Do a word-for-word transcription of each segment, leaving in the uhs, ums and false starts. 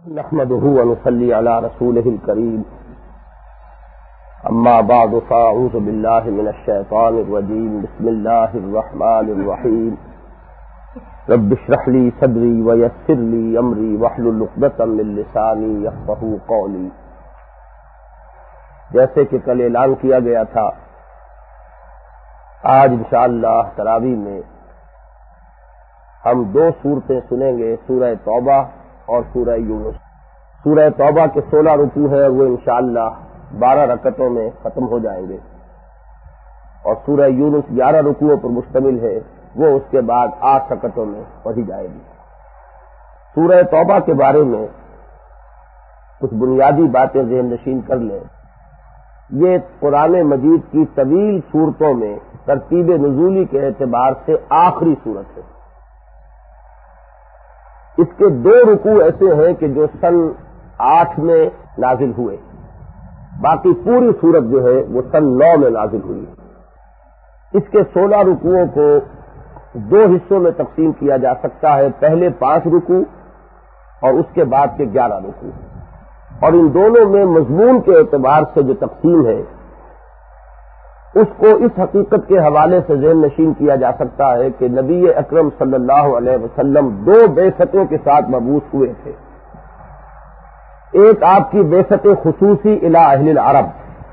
نحمده ونصلي على رسوله الكريم اما بعد فاعوذ بالله من الشيطان الرجيم بسم الله الرحمن الرحيم رب اشرح لي صدري ويسر لي امري واحلل عقدة من لساني يفقهوا قولي۔ جیسے کہ کل اعلان کیا گیا تھا، آج انشاءاللہ تراویح میں ہم دو صورتیں سنیں گے، سورہ توبہ اور سورہ یونس۔ سورہ توبہ کے سولہ رکوع ہیں اور وہ انشاءاللہ بارہ رکعتوں میں ختم ہو جائیں گے، اور سورہ یونس گیارہ رکوعوں پر مشتمل ہے، وہ اس کے بعد آٹھ رکعتوں میں پڑھی جائے گی۔ سورہ توبہ کے بارے میں کچھ بنیادی باتیں ذہن نشین کر لیں۔ یہ قرآن مجید کی طویل صورتوں میں ترتیب نزولی کے اعتبار سے آخری صورت ہے۔ اس کے دو رکوع ایسے ہیں کہ جو سن آٹھ میں نازل ہوئے، باقی پوری صورت جو ہے وہ سن نو میں نازل ہوئی۔ اس کے سولہ رکوعوں کو دو حصوں میں تقسیم کیا جا سکتا ہے، پہلے پانچ رکوع اور اس کے بعد کے گیارہ رکوع، اور ان دونوں میں مضمون کے اعتبار سے جو تقسیم ہے اس کو اس حقیقت کے حوالے سے ذہن نشین کیا جا سکتا ہے کہ نبی اکرم صلی اللہ علیہ وسلم دو بعثتوں کے ساتھ مبعوث ہوئے تھے۔ ایک آپ کی بعثت خصوصی الی اہل العرب،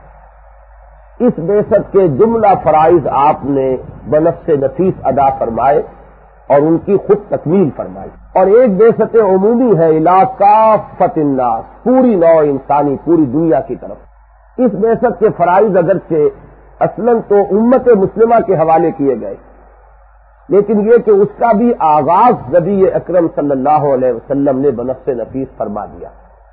اس بعثت کے جملہ فرائض آپ نے بنفس نفیس ادا فرمائے اور ان کی خود تکمیل فرمائی، اور ایک بعثت عمومی ہے الی کافۃ الناس، پوری نوع انسانی، پوری دنیا کی طرف۔ اس بعثت کے فرائض اگرچہ اصلاً تو امت مسلمہ کے حوالے کیے گئے، لیکن یہ کہ اس کا بھی آغاز نبی اکرم صلی اللہ علیہ وسلم نے بنفس نفیس فرما دیا۔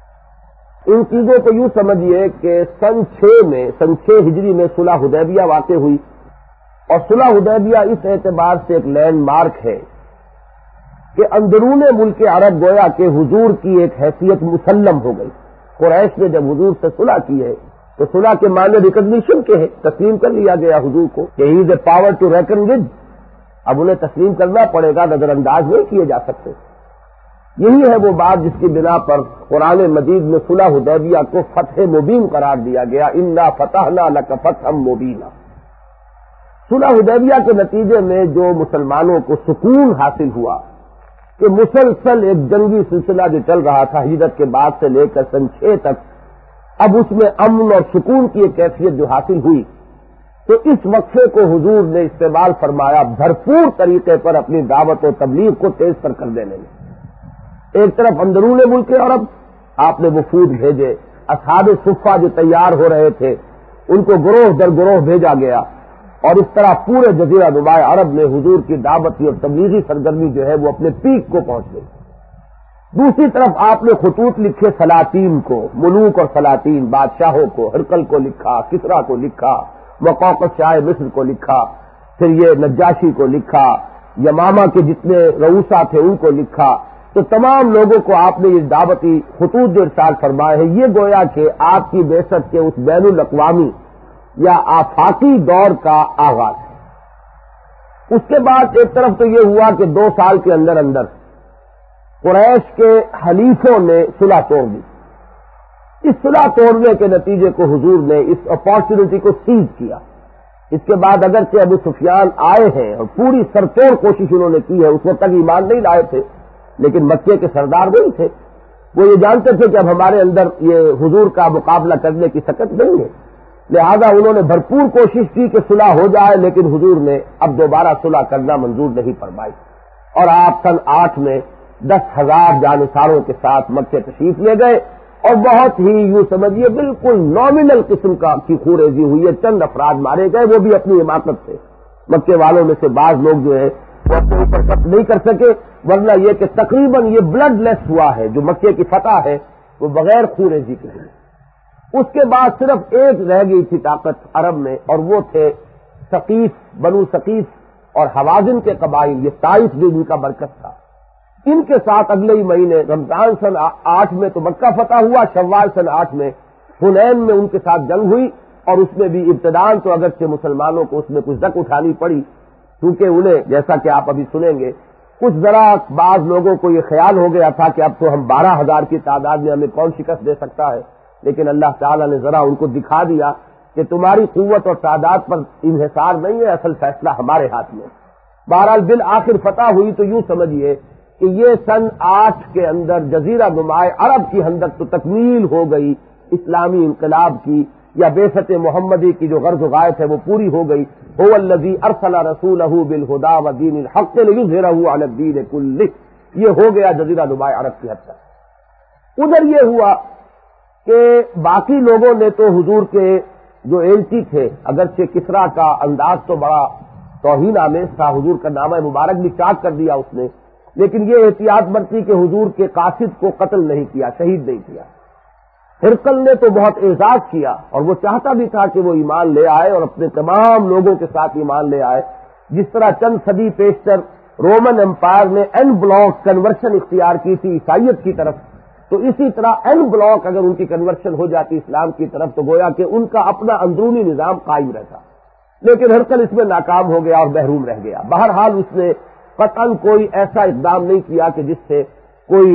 ان چیزوں کو یوں سمجھیے کہ سن چھ میں سن چھ ہجری میں صلح حدیبیہ واقع ہوئی، اور صلح حدیبیہ اس اعتبار سے ایک لینڈ مارک ہے کہ اندرون ملک عرب گویا کہ حضور کی ایک حیثیت مسلم ہو گئی۔ قریش نے جب حضور سے صلح کی ہے تو صلح کے معنی ریکگنیشن کے ہے، تسلیم کر لیا گیا حضور کو کہ he is a power to reckon with, اب انہیں تسلیم کرنا پڑے گا، نظر انداز نہیں کیے جا سکتے۔ یہی ہے وہ بات جس کی بنا پر قرآن مجید میں صلح حدیبیہ کو فتح مبین قرار دیا گیا، انا فتحنا لک فتحا مبینا۔ صلح حدیبیہ کے نتیجے میں جو مسلمانوں کو سکون حاصل ہوا کہ مسلسل ایک جنگی سلسلہ جو چل رہا تھا ہجرت کے بعد سے لے کر سن چھ تک، اب اس میں امن اور سکون کی ایک کیفیت جو حاصل ہوئی، تو اس وقفے کو حضور نے استعمال فرمایا بھرپور طریقے پر اپنی دعوت و تبلیغ کو تیز تر کر دینے میں۔ ایک طرف اندرون ملک عرب آپ نے وفود بھیجے، اصحاب صفہ جو تیار ہو رہے تھے ان کو گروہ در گروہ بھیجا گیا، اور اس طرح پورے جزیرہ نماء عرب میں حضور کی دعوتی اور تبلیغی سرگرمی جو ہے وہ اپنے پیک کو پہنچ گئی۔ دوسری طرف آپ نے خطوط لکھے سلاطین کو، ملوک اور سلاطین، بادشاہوں کو، ہرقل کو لکھا، کسریٰ کو لکھا، مقوقس شاہ مصر کو لکھا، پھر یہ نجاشی کو لکھا، یمامہ کے جتنے رؤسا تھے ان کو لکھا، تو تمام لوگوں کو آپ نے یہ دعوتی خطوط جو ارسال فرمائے ہیں، یہ گویا کہ آپ کی بعثت کے اس بین الاقوامی یا آفاقی دور کا آغاز ہے۔ اس کے بعد ایک طرف تو یہ ہوا کہ دو سال کے اندر اندر قریش کے حلیفوں نے صلح توڑ دی۔ اس صلح توڑنے کے نتیجے کو حضور نے اس اپارچونٹی کو سیز کیا۔ اس کے بعد اگرچہ ابو سفیان آئے ہیں اور پوری سرتوڑ کوشش انہوں نے کی ہے، اس وقت تک ایمان نہیں لائے تھے، لیکن مکے کے سردار نہیں تھے، وہ یہ جانتے تھے کہ اب ہمارے اندر یہ حضور کا مقابلہ کرنے کی طاقت نہیں ہے، لہذا انہوں نے بھرپور کوشش کی کہ صلح ہو جائے، لیکن حضور نے اب دوبارہ صلح کرنا منظور نہیں فرمائی، اور آپ سن آٹھ میں دس ہزار جانثاروں کے ساتھ مکے تشریف لے گئے، اور بہت ہی یوں سمجھیے بالکل نامنل قسم کا کی خوریزی ہوئی ہے، چند افراد مارے گئے، وہ بھی اپنی حماقت سے۔ مکے والوں میں سے بعض لوگ جو ہے وہ اپنے اوپر قبض نہیں کر سکے، ورنہ یہ کہ تقریباً یہ بلڈ لیس ہوا ہے، جو مکے کی فتح ہے وہ بغیر خوریزی کے ہوئی۔ اس کے بعد صرف ایک رہ گئی تھی طاقت عرب میں، اور وہ تھے ثقیف، بنو ثقیف اور حوازن کے قبائل، یہ طائف بھی ان کا مرکز تھا۔ ان کے ساتھ اگلے ہی مہینے رمضان سن آٹھ میں تو مکہ فتح ہوا، شوال سن آٹھ میں حنین میں ان کے ساتھ جنگ ہوئی، اور اس میں بھی ابتداءً تو اگرچہ مسلمانوں کو اس میں کچھ دک اٹھانی پڑی، کیونکہ انہیں جیسا کہ آپ ابھی سنیں گے کچھ ذرا بعض لوگوں کو یہ خیال ہو گیا تھا کہ اب تو ہم بارہ ہزار کی تعداد میں ہمیں کون شکست دے سکتا ہے، لیکن اللہ تعالیٰ نے ذرا ان کو دکھا دیا کہ تمہاری قوت اور تعداد پر انحصار نہیں ہے، اصل فیصلہ ہمارے ہاتھ میں۔ بہرحال بالآخر فتح ہوئی تو یوں سمجھیے کہ یہ سن آٹھ کے اندر جزیرہ نمائے عرب کی ہندک تو تکمیل ہو گئی اسلامی انقلاب کی، یا بعثت محمدی کی جو غرض و غایت ہے وہ پوری ہو گئی۔ هو الذی ارسل رسولہ بالہدی ودین الحق لیظہرہ علی الدین کلہ، یہ ہو گیا جزیرہ نمائے عرب کی حد تک۔ ادھر یہ ہوا کہ باقی لوگوں نے تو حضور کے جو ایلچی تھے، اگرچہ کسریٰ کا انداز تو بڑا توہین آمیز تھا، حضور کا نامہ مبارک بھی چاک کر دیا اس نے، لیکن یہ احتیاط برتی کہ حضور کے قاصد کو قتل نہیں کیا، شہید نہیں کیا۔ ہرقل نے تو بہت اعزاز کیا اور وہ چاہتا بھی تھا کہ وہ ایمان لے آئے اور اپنے تمام لوگوں کے ساتھ ایمان لے آئے، جس طرح چند صدی پیشتر رومن امپائر نے این بلاک کنورشن اختیار کی تھی عیسائیت کی طرف، تو اسی طرح این بلاک اگر ان کی کنورشن ہو جاتی اسلام کی طرف تو گویا کہ ان کا اپنا اندرونی نظام قائم رہتا، لیکن ہرقل اس میں ناکام ہو گیا اور محروم رہ گیا۔ بہرحال اس نے قطعاً کوئی ایسا اقدام نہیں کیا کہ جس سے کوئی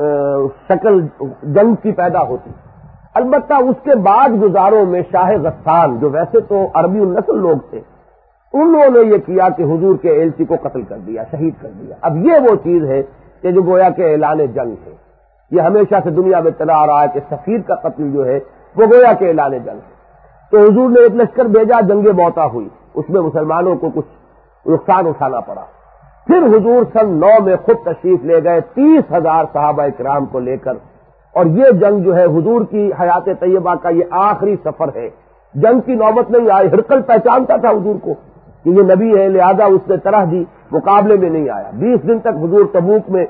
شکل جنگ کی پیدا ہوتی۔ البتہ اس کے بعد گزاروں میں شاہ غسان جو ویسے تو عربی النسل لوگ تھے، انہوں نے یہ کیا کہ حضور کے ایلچی کو قتل کر دیا، شہید کر دیا۔ اب یہ وہ چیز ہے کہ جو گویا کہ اعلان جنگ ہے، یہ ہمیشہ سے دنیا میں چلا آ رہا ہے کہ سفیر کا قتل جو ہے وہ گویا کہ اعلان جنگ ہے۔ تو حضور نے ایک لشکر بھیجا، جنگ موتا ہوئی، اس میں مسلمانوں کو کچھ نقصان اٹھانا پڑا۔ پھر حضور سن نو میں خود تشریف لے گئے تیس ہزار صحابہ کرام کو لے کر، اور یہ جنگ جو ہے حضور کی حیات طیبہ کا یہ آخری سفر ہے۔ جنگ کی نوبت نہیں آئی، ہرقل پہچانتا تھا حضور کو کہ یہ نبی ہے، لہذا اس نے طرح دی، مقابلے میں نہیں آیا۔ بیس دن تک حضور تبوک میں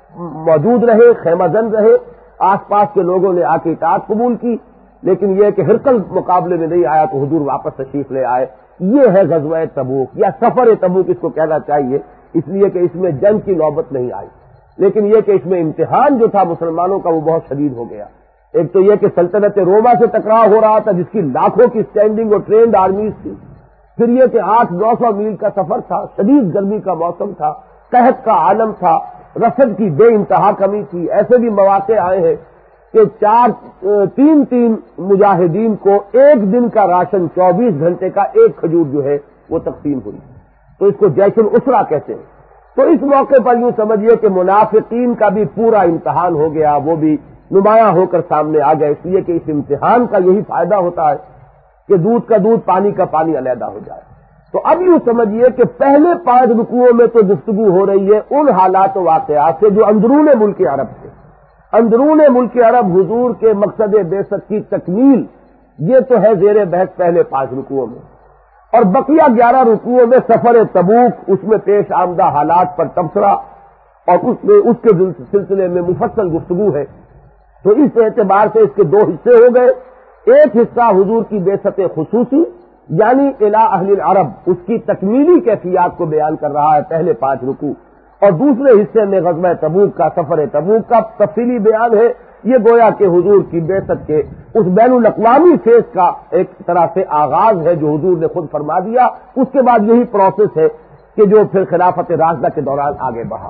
موجود رہے، خیمہ زن رہے، آس پاس کے لوگوں نے آ کے اطاعت قبول کی، لیکن یہ کہ ہرقل مقابلے میں نہیں آیا تو حضور واپس تشریف لے آئے۔ یہ ہے غزوہ تبوک یا سفر تبوک اس کو کہنا چاہیے، اس لیے کہ اس میں جنگ کی نوبت نہیں آئی، لیکن یہ کہ اس میں امتحان جو تھا مسلمانوں کا وہ بہت شدید ہو گیا۔ ایک تو یہ کہ سلطنت روما سے ٹکراؤ ہو رہا تھا جس کی لاکھوں کی اسٹینڈنگ اور ٹرینڈ آرمیز تھی، پھر یہ کہ آٹھ نو سو میل کا سفر تھا، شدید گرمی کا موسم تھا، قحط کا عالم تھا، رسد کی بے انتہا کمی تھی۔ ایسے بھی مواقع آئے ہیں کہ چار تین تین مجاہدین کو ایک دن کا راشن چوبیس گھنٹے کا ایک کھجور جو ہے وہ تقسیم ہوئی، تو اس کو جیش الاسرا کہتے ہیں۔ تو اس موقع پر یوں سمجھیے کہ منافقین کا بھی پورا امتحان ہو گیا، وہ بھی نمایاں ہو کر سامنے آ گئے، اس لیے کہ اس امتحان کا یہی فائدہ ہوتا ہے کہ دودھ کا دودھ پانی کا پانی علیحدہ ہو جائے۔ تو اب یوں سمجھیے کہ پہلے پانچ رکوعوں میں تو گفتگو ہو رہی ہے ان حالات و واقعات سے جو اندرون ملک عرب تھے۔ اندرون ملک عرب حضور کے مقصد بعثت کی تکمیل، یہ تو ہے زیر بحث پہلے پانچ رکوعوں میں، اور بقیہ گیارہ رکوعوں میں سفر تبوک، اس میں پیش آمدہ حالات پر تبصرہ اور اس میں اس کے سلسلے میں مفصل گفتگو ہے۔ تو اس اعتبار سے اس کے دو حصے ہو گئے، ایک حصہ حضور کی بعثت خصوصی یعنی الی اہل العرب، اس کی تکمیلی کیفیات کو بیان کر رہا ہے پہلے پانچ رکوع، اور دوسرے حصے میں غزوہ تبوک کا سفر تبوک کا تفصیلی بیان ہے۔ یہ گویا کہ حضور کی بعثت کے اس بین الاقوامی فیز کا ایک طرح سے آغاز ہے جو حضور نے خود فرما دیا، اس کے بعد یہی پروسیس ہے کہ جو پھر خلافت راشدہ کے دوران آگے بڑھا۔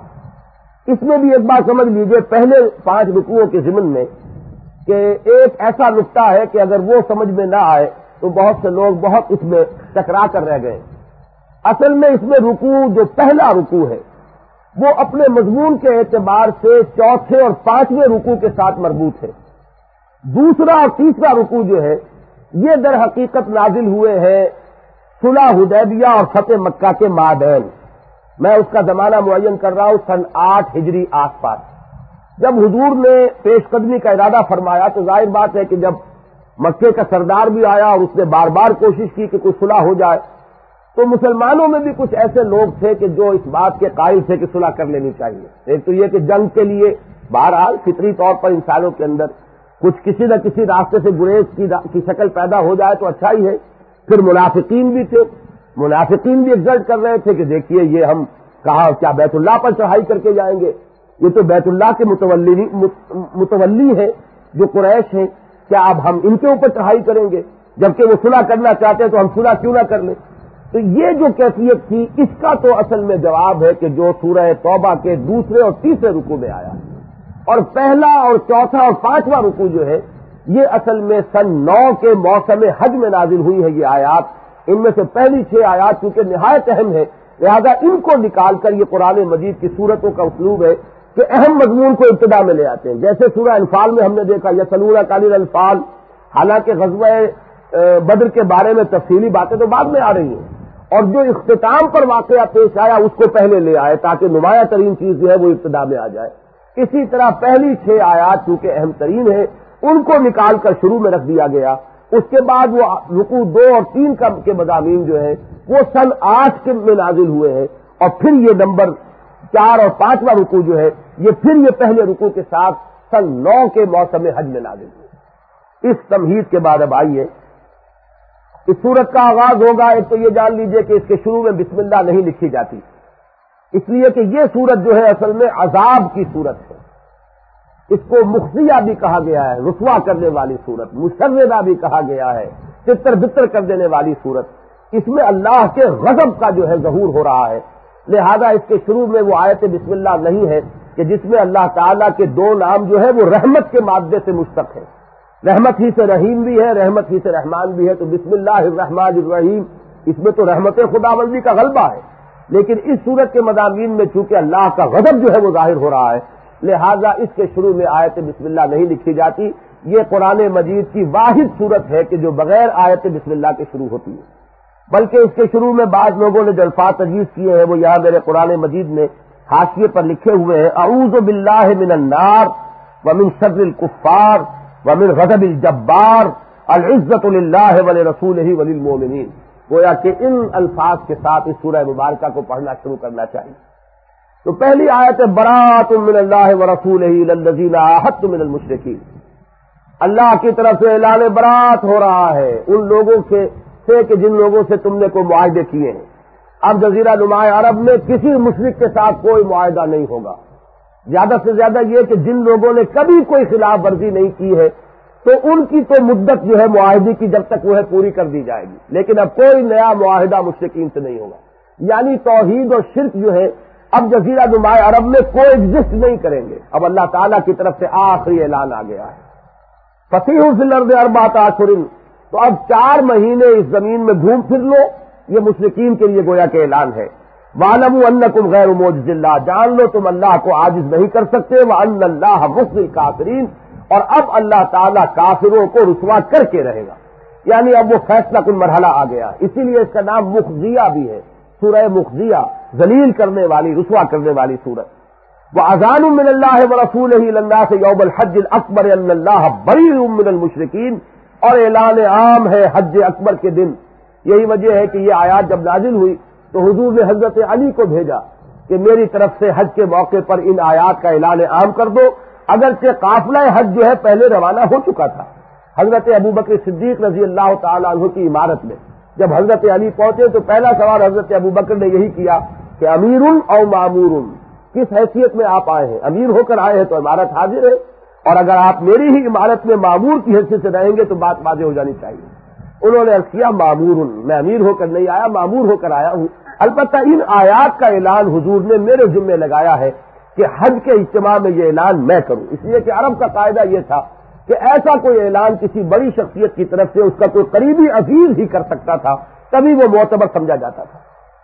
اس میں بھی ایک بات سمجھ لیجئے پہلے پانچ رکوعوں کے ضمن میں کہ ایک ایسا نقطہ ہے کہ اگر وہ سمجھ میں نہ آئے تو بہت سے لوگ بہت اس میں ٹکرا کر رہ گئے۔ اصل میں اس میں رکوع جو پہلا رکوع ہے وہ اپنے مضمون کے اعتبار سے چوتھے اور پانچویں رکوع کے ساتھ مربوط ہے۔ دوسرا اور تیسرا رکوع جو ہے یہ در حقیقت نازل ہوئے ہیں صلح حدیبیہ اور فتح مکہ کے مابین۔ میں اس کا زمانہ معین کر رہا ہوں سن آٹھ ہجری آس پاس۔ جب حضور نے پیش قدمی کا ارادہ فرمایا تو ظاہر بات ہے کہ جب مکے کا سردار بھی آیا اور اس نے بار بار کوشش کی کہ کوئی صلح ہو جائے، تو مسلمانوں میں بھی کچھ ایسے لوگ تھے کہ جو اس بات کے قائل تھے کہ صلح کر لینی چاہیے۔ ایک تو یہ کہ جنگ کے لیے بہرحال فطری طور پر انسانوں کے اندر کچھ کسی نہ کسی راستے سے گریز کی, کی شکل پیدا ہو جائے تو اچھا ہی ہے۔ پھر منافقین بھی تھے، منافقین بھی ایگزرٹ کر رہے تھے کہ دیکھیے یہ ہم کہاں کیا بیت اللہ پر چڑھائی کر کے جائیں گے، یہ تو بیت اللہ کے متولی متولی ہیں جو قریش ہیں، کیا اب ہم ان کے اوپر چڑھائی کریں گے؟ جبکہ وہ صلح کرنا چاہتے ہیں تو ہم صلح کیوں نہ کر لیں؟ تو یہ جو کیفیت تھی اس کا تو اصل میں جواب ہے کہ جو سورہ توبہ کے دوسرے اور تیسرے رکوع میں آیا ہے، اور پہلا اور چوتھا اور پانچواں رکوع جو ہے یہ اصل میں سن نو کے موسم حج میں نازل ہوئی ہے یہ آیات۔ ان میں سے پہلی چھ آیات چونکہ نہایت اہم ہے، لہذا ان کو نکال کر یہ قرآن مجید کی صورتوں کا اسلوب ہے کہ اہم مضمون کو ابتدا میں لے آتے ہیں۔ جیسے سورہ انفال میں ہم نے دیکھا یسألونک عن الانفال، حالانکہ غزوہ بدر کے بارے میں تفصیلی باتیں تو بعد میں آ رہی ہیں، اور جو اختتام پر واقعہ پیش آیا اس کو پہلے لے آئے تاکہ نمایاں ترین چیز جو ہے وہ ابتدا میں آ جائے۔ اسی طرح پہلی چھ آیات چونکہ اہم ترین ہے ان کو نکال کر شروع میں رکھ دیا گیا۔ اس کے بعد وہ رکوع دو اور تین کے مضامین جو ہے وہ سن آٹھ کے میں نازل ہوئے ہیں، اور پھر یہ نمبر چار اور پانچواں رکوع جو ہے یہ پھر یہ پہلے رکوع کے ساتھ سن نو کے موسم حج میں نازل ہوئے۔ اس تمہید کے بعد اب آئیے اس سورت کا آغاز ہوگا۔ ایک تو یہ جان لیجئے کہ اس کے شروع میں بسم اللہ نہیں لکھی جاتی، اس لیے کہ یہ سورت جو ہے اصل میں عذاب کی سورت ہے۔ اس کو مخزیہ بھی کہا گیا ہے، رسوا کرنے والی سورت، مشردہ بھی کہا گیا ہے، تتر بتر کر دینے والی سورت۔ اس میں اللہ کے غضب کا جو ہے ظہور ہو رہا ہے، لہذا اس کے شروع میں وہ آیت بسم اللہ نہیں ہے کہ جس میں اللہ تعالیٰ کے دو نام جو ہے وہ رحمت کے مادے سے مشتق ہے۔ رحمت ہی سے رحیم بھی ہے، رحمت ہی سے رحمان بھی ہے، تو بسم اللہ الرحمن الرحیم اس میں تو رحمت خداوندی کا غلبہ ہے، لیکن اس سورت کے مضامین میں چونکہ اللہ کا غضب جو ہے وہ ظاہر ہو رہا ہے، لہذا اس کے شروع میں آیت بسم اللہ نہیں لکھی جاتی۔ یہ قرآن مجید کی واحد سورت ہے کہ جو بغیر آیت بسم اللہ کے شروع ہوتی ہے، بلکہ اس کے شروع میں بعض لوگوں نے جو الفاظ تجویز کیے ہیں وہ یہاں میرے قرآن مجید میں حاشیے پر لکھے ہوئے ہیں، اعوذ باللہ من النار ومن شر الکفار ومن غضب الجبار العزت للہ ولرسولہ وللمؤمنین۔ گویا کہ ان الفاظ کے ساتھ اس سورہ مبارکہ کو پڑھنا شروع کرنا چاہیے۔ تو پہلی آیت ہے براۃ من اللہ ورسولہ الی الذین عاہدتم من المشرکین، اللہ کی طرف سے اعلان برات ہو رہا ہے ان لوگوں سے کہ جن لوگوں سے تم نے کوئی معاہدے کیے ہیں۔ اب جزیرہ نماء عرب میں کسی مشرک کے ساتھ کوئی معاہدہ نہیں ہوگا، زیادہ سے زیادہ یہ کہ جن لوگوں نے کبھی کوئی خلاف ورزی نہیں کی ہے تو ان کی تو مدت جو ہے معاہدے کی جب تک وہ ہے پوری کر دی جائے گی، لیکن اب کوئی نیا معاہدہ مشرکین سے نہیں ہوگا۔ یعنی توحید اور شرک جو ہے اب جزیرہ نماء عرب میں کوئی ایگزسٹ نہیں کریں گے۔ اب اللہ تعالیٰ کی طرف سے آخری اعلان آ گیا ہے، فسیحوا فی الارض اربعۃ اشہر، تو اب چار مہینے اس زمین میں گھوم پھر لو، یہ مشرکین کے لیے گویا کہ اعلان ہے۔ وَاعْلَمُوا أَنَّكُمْ غَيْرُ مُعْجِزِ اللَّهِ، جان لو تم اللہ کو عاجز نہیں کر سکتے، وَأَنَّ اللَّهَ مُخْزِي الْكَافِرِينَ، اور اب اللہ تعالیٰ کافروں کو رسوا کر کے رہے گا، یعنی اب وہ فیصلہ کن مرحلہ آ گیا، اسی لیے اس کا نام مخزیہ بھی ہے، سورہ مخزیہ، ذلیل کرنے والی، رسوا کرنے والی سورت۔ وَأَذَانٌ مِّنَ اللَّهِ وَرَسُولِهِ إِلَى النَّاسِ يَوْمَ الْحَجِّ الْأَكْبَرِ أَنَّ اللَّهَ بَرِيءٌ مِّنَ الْمُشْرِكِينَ، اور اعلان عام ہے حج اکبر کے دن۔ یہی وجہ ہے کہ یہ آیات جب نازل ہوئی تو حضور نے حضرت علی کو بھیجا کہ میری طرف سے حج کے موقع پر ان آیات کا اعلان عام کر دو، اگرچہ قافلہ حج جو ہے پہلے روانہ ہو چکا تھا۔ حضرت ابوبکر صدیق رضی اللہ تعالیٰ عنہ کی عمارت میں جب حضرت علی پہنچے تو پہلا سوال حضرت ابوبکر نے یہی کیا کہ امیر او معمور، کس حیثیت میں آپ آئے ہیں؟ امیر ہو کر آئے ہیں تو عمارت حاضر ہے، اور اگر آپ میری ہی عمارت میں معمور کی حیثیت سے رہیں گے تو بات واضح ہو جانی چاہیے۔ انہوں نے عرض کیا معمور، میں امیر ہو کر نہیں آیا، معمور ہو کر آیا ہوں۔ البتہ ان آیات کا اعلان حضور نے میرے ذمہ لگایا ہے کہ حج کے اجتماع میں یہ اعلان میں کروں، اس لیے کہ عرب کا قاعدہ یہ تھا کہ ایسا کوئی اعلان کسی بڑی شخصیت کی طرف سے اس کا کوئی قریبی عزیز ہی کر سکتا تھا، تبھی وہ معتبر سمجھا جاتا تھا۔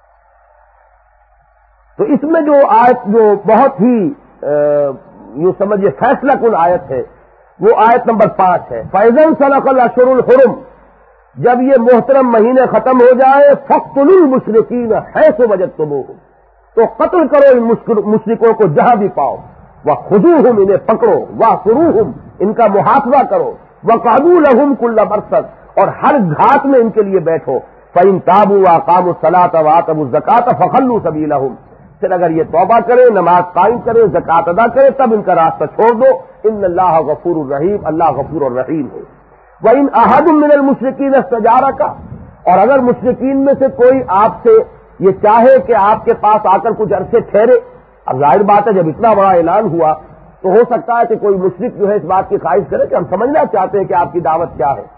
تو اس میں جو آیت جو بہت ہی یوں سمجھے فیصلہ کن آیت ہے وہ آیت نمبر پانچ ہے، فَإِذَا انسَلَخَ الْأَشْهُرُ الْحُرُمُ، جب یہ محترم مہینے ختم ہو جائے، فَاقْتُلُوا الْمُشْرِكِينَ حَيْثُ وَجَدتُّمُوهُمْ، تو قتل کرو ان مشرکوں کو جہاں بھی پاؤ، وَخُذُوهُمْ، انہیں پکڑو، وَاحْصُرُوهُمْ، ان کا محاصرہ کرو، وَقَعُدُوا لَهُمْ كُلَّ مَرْصَدٍ، اور ہر گھاٹ میں ان کے لیے بیٹھو، فَإِن تَابُوا وَأَقَامُوا الصَّلَاةَ وَآتَوُا الزَّكَاةَ فَخَلُّوا سَبِيلَهُمْ، پھر اگر یہ توبہ کرے، نماز قائم کرے، زکات ادا کرے، تب ان کا راستہ چھوڑ دو، ان اللہ غفور الرحیم، اللہ غفور الرحیم ہے۔ وَإِنْ أَحَدٌ مِّنَ الْمُشْرِكِينَ اسْتَجَارَكَ، اور اگر مشرکین میں سے کوئی آپ سے یہ چاہے کہ آپ کے پاس آ کر کچھ عرصے ٹھہرے، اب ظاہر بات ہے جب اتنا بڑا اعلان ہوا تو ہو سکتا ہے کہ کوئی مشرک جو ہے اس بات کی خواہش کرے کہ ہم سمجھنا چاہتے ہیں کہ آپ کی دعوت کیا ہے،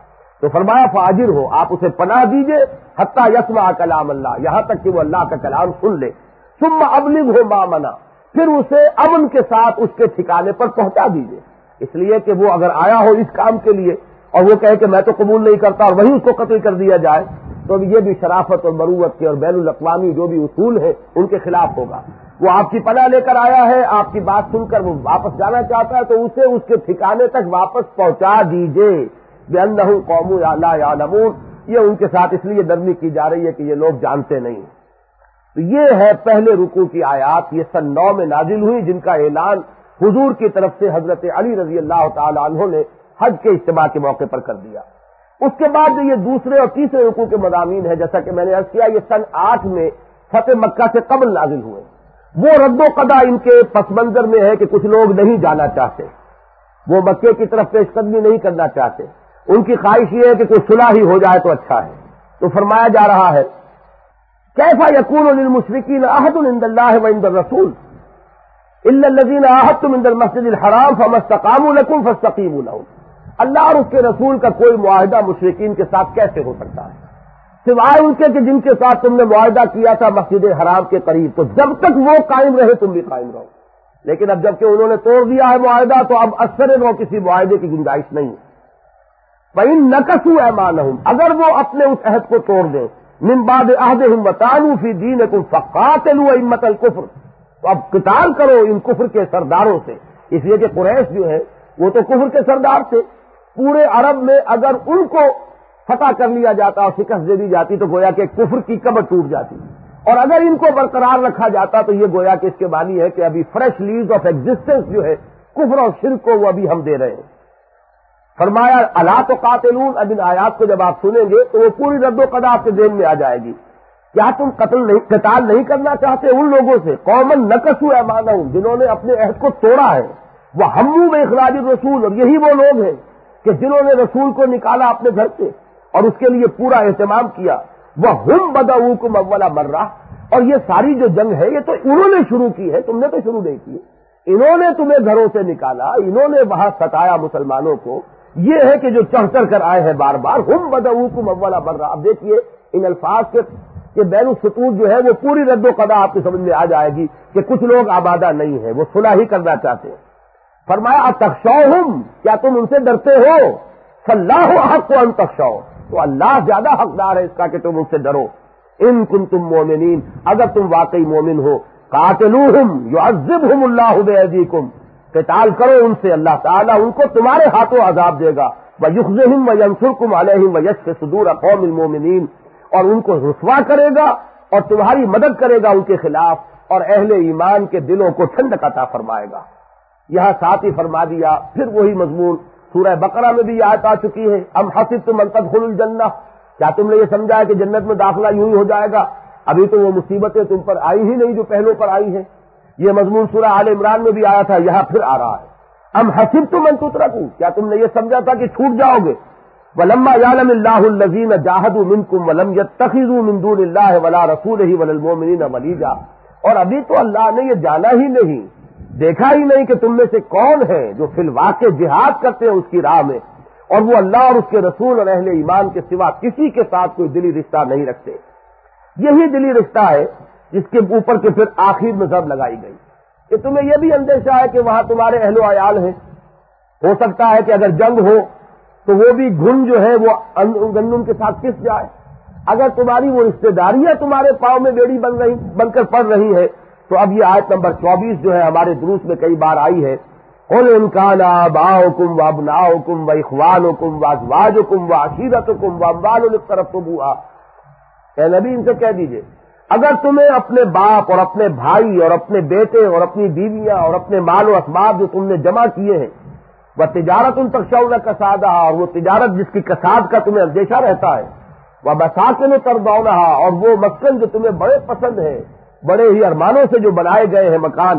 تو فرمایا فاجر ہو، آپ اسے پناہ دیجئے حتی یسمع کلام اللہ، یہاں تک کہ وہ اللہ کا کلام سن لے، ثم ابلغہ ما منع، پھر اسے امن کے ساتھ اس کے ٹھکانے پر پہنچا دیجئے، اس لیے کہ وہ اگر آیا ہو اس کام کے لیے اور وہ کہے کہ میں تو قبول نہیں کرتا اور وہیں اس کو قتل کر دیا جائے تو یہ بھی شرافت اور مروت کے اور بین الاقوامی جو بھی اصول ہیں ان کے خلاف ہوگا۔ وہ آپ کی پناہ لے کر آیا ہے، آپ کی بات سن کر وہ واپس جانا چاہتا ہے تو اسے اس کے ٹھکانے تک واپس پہنچا دیجئے۔ بِأَنَّهُمْ قَوْمٌ لَا يَعْلَمُونَ، یہ ان کے ساتھ اس لیے نرمی کی جا رہی ہے کہ یہ لوگ جانتے نہیں۔ تو یہ ہے پہلے رکوع کی آیات، یہ سن نو میں نازل ہوئی، جن کا اعلان حضور کی طرف سے حضرت علی رضی اللہ تعالی عنہ نے حج کے اجتماع کے موقع پر کر دیا۔ اس کے بعد جو یہ دوسرے اور تیسرے رکوع کے مضامین ہیں، جیسا کہ میں نے عرض کیا، یہ سن آٹھ میں فتح مکہ سے قبل نازل ہوئے۔ وہ رد و قضا ان کے پس منظر میں ہے کہ کچھ لوگ نہیں جانا چاہتے، وہ مکے کی طرف پیش قدمی نہیں کرنا چاہتے، ان کی خواہش یہ ہے کہ کوئی صلح ہی ہو جائے تو اچھا ہے۔ تو فرمایا جا رہا ہے کیف یکون للمشرکین عہد عند اللہ وعند الرسول الا الذین عاہدتم عند المسجد الحرام فما استقاموا لکم فاستقیموا لهم، اللہ اور اس کے رسول کا کوئی معاہدہ مشرکین کے ساتھ کیسے ہو سکتا ہے سوائے ان کے کہ جن کے ساتھ تم نے معاہدہ کیا تھا مسجد حرام کے قریب، تو جب تک وہ قائم رہے تم بھی قائم رہو، لیکن اب جبکہ انہوں نے توڑ دیا ہے معاہدہ تو اب اثر وہ کسی معاہدے کی گنجائش نہیں ہے۔ فَإِن نَكَثُوا أَيْمَانَهُمْ، اگر وہ اپنے اس عہد کو توڑ دیں، من بعد عہدہم وطعنوا فی دینکم فقاتلوا ائمۃ الکفر، تو اب قتال کرو ان کفر کے سرداروں سے، اس لیے کہ قریش جو ہے وہ تو کفر کے سردار تھے، پورے عرب میں اگر ان کو فتح کر لیا جاتا اور شکست دے دی جاتی تو گویا کہ کفر کی کمر ٹوٹ جاتی، اور اگر ان کو برقرار رکھا جاتا تو یہ گویا کہ اس کے معنی ہے کہ ابھی فریش لیز آف ایگزسٹنس جو ہے کفر اور شرک کو وہ ابھی ہم دے رہے ہیں۔ فرمایا الا تقاتلون، اب ان آیات کو جب آپ سنیں گے تو وہ پوری رد و قضا آپ کے ذہن میں آ جائے گی، کیا تم قتل نہیں قتال نہیں کرنا چاہتے ان لوگوں سے قومن نکثوا ایمانہم، جنہوں نے اپنے عہد کو توڑا ہے، وہ ہموا باخراج الرسول، اور یہی وہ لوگ ہیں کہ جنہوں نے رسول کو نکالا اپنے گھر سے اور اس کے لیے پورا اہتمام کیا، وہ ہم بدؤکم اول مرہ، اور یہ ساری جو جنگ ہے یہ تو انہوں نے شروع کی ہے، تم نے تو شروع نہیں کی، انہوں نے تمہیں گھروں سے نکالا، انہوں نے وہاں ستایا مسلمانوں کو، یہ ہے کہ جو چڑھ چڑھ کر آئے ہیں بار بار، ہم بدؤکم اول مرہ۔ اب دیکھیے ان الفاظ کے کہ بین السطور جو ہے وہ پوری رد و قضا آپ کی سمجھ میں آ جائے گی کہ کچھ لوگ آبادہ نہیں ہیں، وہ صلح ہی کرنا چاہتے ہیں۔ فرمایا اتخشوہم، کیا تم ان سے ڈرتے ہو؟ فاللہ احق ان تخشوا، تو اللہ زیادہ حقدار ہے اس کا کہ تم ان سے ڈرو۔ ان کنتم مومنین، اگر تم واقعی مومن ہو، قاتلوہم یعذبہم اللہ بایدیکم، قتال کرو ان سے، اللہ تعالیٰ ان کو تمہارے ہاتھوں عذاب دے گا، ویخزہم وینصرکم علیہم ویشفی صدور قوم المؤمنین، اور ان کو رسوا کرے گا اور تمہاری مدد کرے گا ان کے خلاف، اور اہل ایمان کے دلوں کو ٹھنڈک عطا فرمائے گا۔ یہاں ساتھ ہی فرما دیا پھر وہی مضمون سورہ بقرہ میں بھی یہ آیت آ چکی ہے، ام حسبتم ان تدخلوا الجنہ، کیا تم نے یہ سمجھا ہے کہ جنت میں داخلہ یوں ہی ہو جائے گا؟ ابھی تو وہ مصیبتیں تم پر آئی ہی نہیں جو پہلوں پر آئی ہیں۔ یہ مضمون سورہ آل عمران میں بھی آیا تھا، یہاں پھر آ رہا ہے، ام حسبتم ان تترکوا، کیا تم نے یہ سمجھا تھا کہ چھوٹ جاؤ گے؟ وَلَمَّا يَعْلَمِ اللَّهُ الَّذِينَ جَاهَدُوا مِنكُمْ وَلَمْ يَتَّخِذُوا مِن دُونِ اللَّهِ وَلَا رَسُولِهِ وَلَا الْمُؤْمِنِينَ وَلِيجًا، اور ابھی تو اللہ نے یہ جانا ہی نہیں، دیکھا ہی نہیں کہ تم میں سے کون ہے جو فی الواقع جہاد کرتے ہیں اس کی راہ میں، اور وہ اللہ اور اس کے رسول اور اہل ایمان کے سوا کسی کے ساتھ کوئی دلی رشتہ نہیں رکھتے۔ یہی دلی رشتہ ہے جس کے اوپر کے پھر آخر میں ضرب لگائی گئی کہ تمہیں یہ بھی اندیشہ ہے کہ وہاں تمہارے اہل و عیال ہیں، ہو سکتا ہے کہ اگر جنگ ہو تو وہ بھی گھن جو ہے وہ گندم کے ساتھ پس جائے، اگر تمہاری وہ رشتے داریاں تمہارے پاؤں میں بیڑی بن رہی بن کر پڑ رہی ہے تو اب یہ آیت نمبر چوبیس جو ہے ہمارے دروس میں کئی بار آئی ہے، قُلْ إِنْ كَانَ آبَاؤُكُمْ وَأَبْنَاؤُكُمْ وَإِخْوَانُكُمْ وَأَزْوَاجُكُمْ وَعَشِيرَتُكُمْ وَأَمْوَالٌ اقْتَرَفْتُمُوهَا، اے نبی ان سے کہہ دیجئے اگر تمہیں اپنے باپ اور اپنے بھائی اور اپنے بیٹے اور اپنی بیویاں اور اپنے مال و اسباب جو تم نے جمع کیے ہیں، وہ تجارت ان تخشون کسادہا، اور وہ تجارت جس کی کساد کا تمہیں اندیشہ رہتا ہے، وہ مساکن ترضونہا، اور وہ مسکن جو تمہیں بڑے پسند ہیں، بڑے ہی ارمانوں سے جو بنائے گئے ہیں مکان،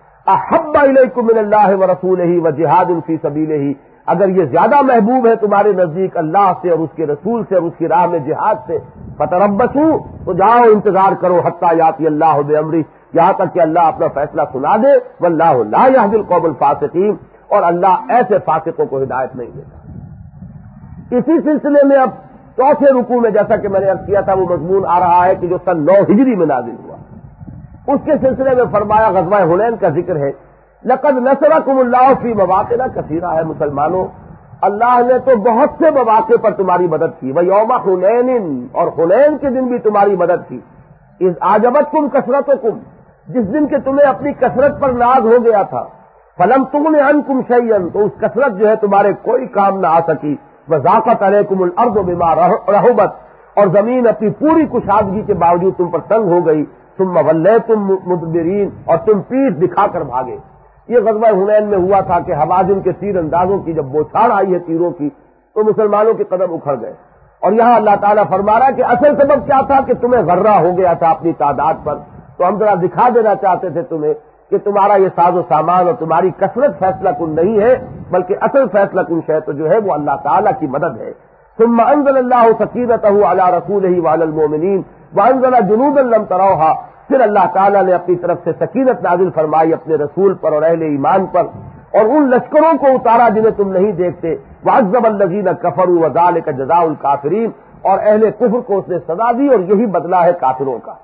احب الیکم من اللہ ورسولہ وجہاد فی سبیلہ، اگر یہ زیادہ محبوب ہے تمہارے نزدیک اللہ سے اور اس کے رسول سے اور اس کی راہ میں جہاد سے، فتربصوا، تو جاؤ انتظار کرو حتی یاتی اللہ بامرہ، یہاں تک کہ اللہ اپنا فیصلہ سنا دے، واللہ لا یہدی القوم الفاسقین، اور اللہ ایسے فاسقوں کو ہدایت نہیں دیتا۔ اسی سلسلے میں اب چوتھے رکوع میں جیسا کہ میں نے عرض کیا تھا وہ مضمون آ رہا ہے کہ جو سن نو ہجری میں نازل ہوا، اس کے سلسلے میں فرمایا غزوہ حنین کا ذکر ہے۔ لقد نصرکم اللہ فی مواطن کثیرہ، ہے مسلمانوں اللہ نے تو بہت سے مواقع پر تمہاری مدد کی، وہ یوم حنین، اور حنین کے دن بھی تمہاری مدد کی، اذ اعجبتکم کثرتکم، جس دن کہ تمہیں اپنی کثرت پر ناز ہو گیا تھا، فلم تغن عنکم شیئا، تو اس کثرت جو ہے تمہارے کوئی کام نہ آ سکی، وضاقت علیکم الارض بما رحبت، اور زمین اپنی پوری کشادگی کے باوجود تم پر تنگ ہو گئی، ثم ولیتم مدبرین، اور تم پیٹھ دکھا کر بھاگے۔ یہ غزوہ حنین میں ہوا تھا کہ حوازن کے تیر اندازوں کی جب بوچھاڑ آئی ہے تیروں کی تو مسلمانوں کے قدم اکھڑ گئے، اور یہاں اللہ تعالیٰ فرما رہا ہے کہ اصل سبب کیا تھا کہ تمہیں غرہ ہو گیا تھا اپنی تعداد پر، تو ہم ذرا دکھا دینا چاہتے تھے تمہیں کہ تمہارا یہ ساز و سامان اور تمہاری کثرت فیصلہ کن نہیں ہے، بلکہ اصل فیصلہ کن شے تو جو ہے وہ اللہ تعالیٰ کی مدد ہے۔ ثم انزل اللہ سکینتہ علی رسولہ وعلی المؤمنین وانزل جنودا لم تروها، پھر اللہ تعالیٰ نے اپنی طرف سے سکینت نازل فرمائی اپنے رسول پر اور اہل ایمان پر، اور ان لشکروں کو اتارا جنہیں تم نہیں دیکھتے، وعذب الذین کفروا وذلک جزاء الکافرین، اور اہل کفر کو اس نے سزا دی اور یہی بدلہ ہے کافروں کا۔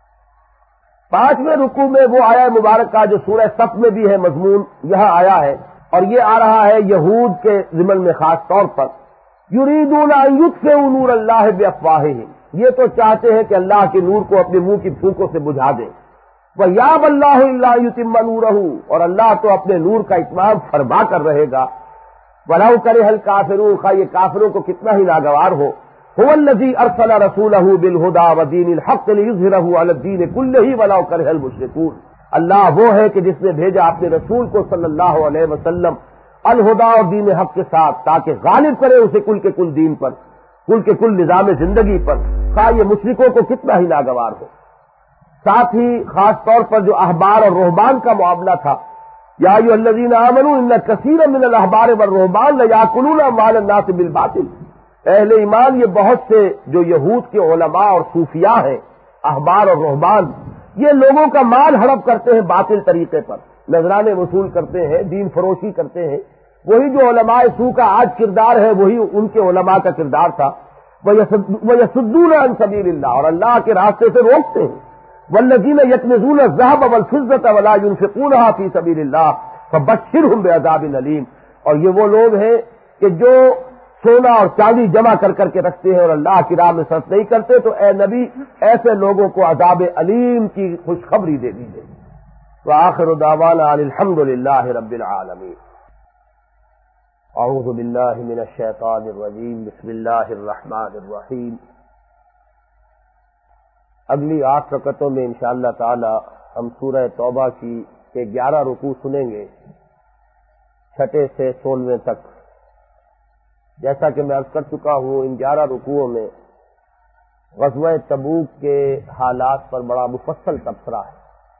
پانچویں رکوع میں وہ آیا مبارکہ جو سورہ صف میں بھی ہے مضمون یہاں آیا ہے، اور یہ آ رہا ہے یہود کے ضمن میں خاص طور پر، یریدون ان یطفئوا نور اللہ بافواہہم، یہ تو چاہتے ہیں کہ اللہ کے نور کو اپنے منہ کی پھونکوں سے بجھا دیں، وَيَأْبَى اللَّهُ إِلَّا يُتِمَّ نُورَهُ، اور اللہ تو اپنے نور کا اتمام فرما کر رہے گا، وَلَوْ كَرِهَ الْكَافِرُونَ، خواہ یہ کافروں کو کتنا ہی ناگوار ہو، هُوَ الَّذِي أَرْسَلَ رَسُولَهُ بِالْهُدَى وَدِينِ الْحَقِّ لِيُظْهِرَهُ عَلَى الدِّينِ كُلِّهِ وَلَوْ كَرِهَ الْمُشْرِكُونَ، اللہ وہ ہے کہ جس نے بھیجا اپنے رسول کو صلی اللہ علیہ وسلم الہدا اور دین حق کے ساتھ تاکہ غالب کرے اسے کل کے کل دین پر، کل کے کل نظام زندگی پر، خواہ یہ مشرکوں کو کتنا ہی ناگوار ہو۔ ساتھ ہی خاص طور پر جو احبار اور رہبان کا معاملہ تھا، یا ایھا الذین آمنوا ان کثیرا من الاحبار والرہبان لیاکلون اموال الناس بالباطل، اہل ایمان یہ بہت سے جو یہود کے علماء اور صوفیاء ہیں، احبار اور رہبان، یہ لوگوں کا مال ہڑپ کرتے ہیں باطل طریقے پر، نذرانے وصول کرتے ہیں، دین فروشی کرتے ہیں، وہی جو علماء سو کا آج کردار ہے وہی ان کے علماء کا کردار تھا، وَيَصُدُّونَ عَن سَبِيلِ اللَّهِ، اور اللہ کے راستے سے روکتے ہیں، وَالَّذِينَ يَكْنِزُونَ الذَّهَبَ وَالْفِضَّةَ وَلَا يُنْفِقُونَهَا فِي سَبِيلِ اللَّهِ فَبَشِّرْهُم بِعَذَابٍ أَلِيمٍ، اور یہ وہ لوگ ہیں کہ جو سونا اور چاندی جمع کر کر کے رکھتے ہیں اور اللہ کی راہ میں صرف نہیں کرتے، تو اے نبی ایسے لوگوں کو عذاب علیم کی خوشخبری دے دیجیے۔ وآخر دعوانا ان الحمد للہ رب العالمین۔ اعوذ باللہ من الشیطان الرجیم، بسم اللہ الرحمن الرحیم۔ اگلی آٹھ رکعتوں میں انشاءاللہ تعالی ہم سورہ توبہ کی کے گیارہ رکوع سنیں گے، چھٹے سے سولہویں تک۔ جیسا کہ میں عرض کر چکا ہوں، ان گیارہ رکوعوں میں غزوہ تبوک کے حالات پر بڑا مفصل تبصرہ ہے۔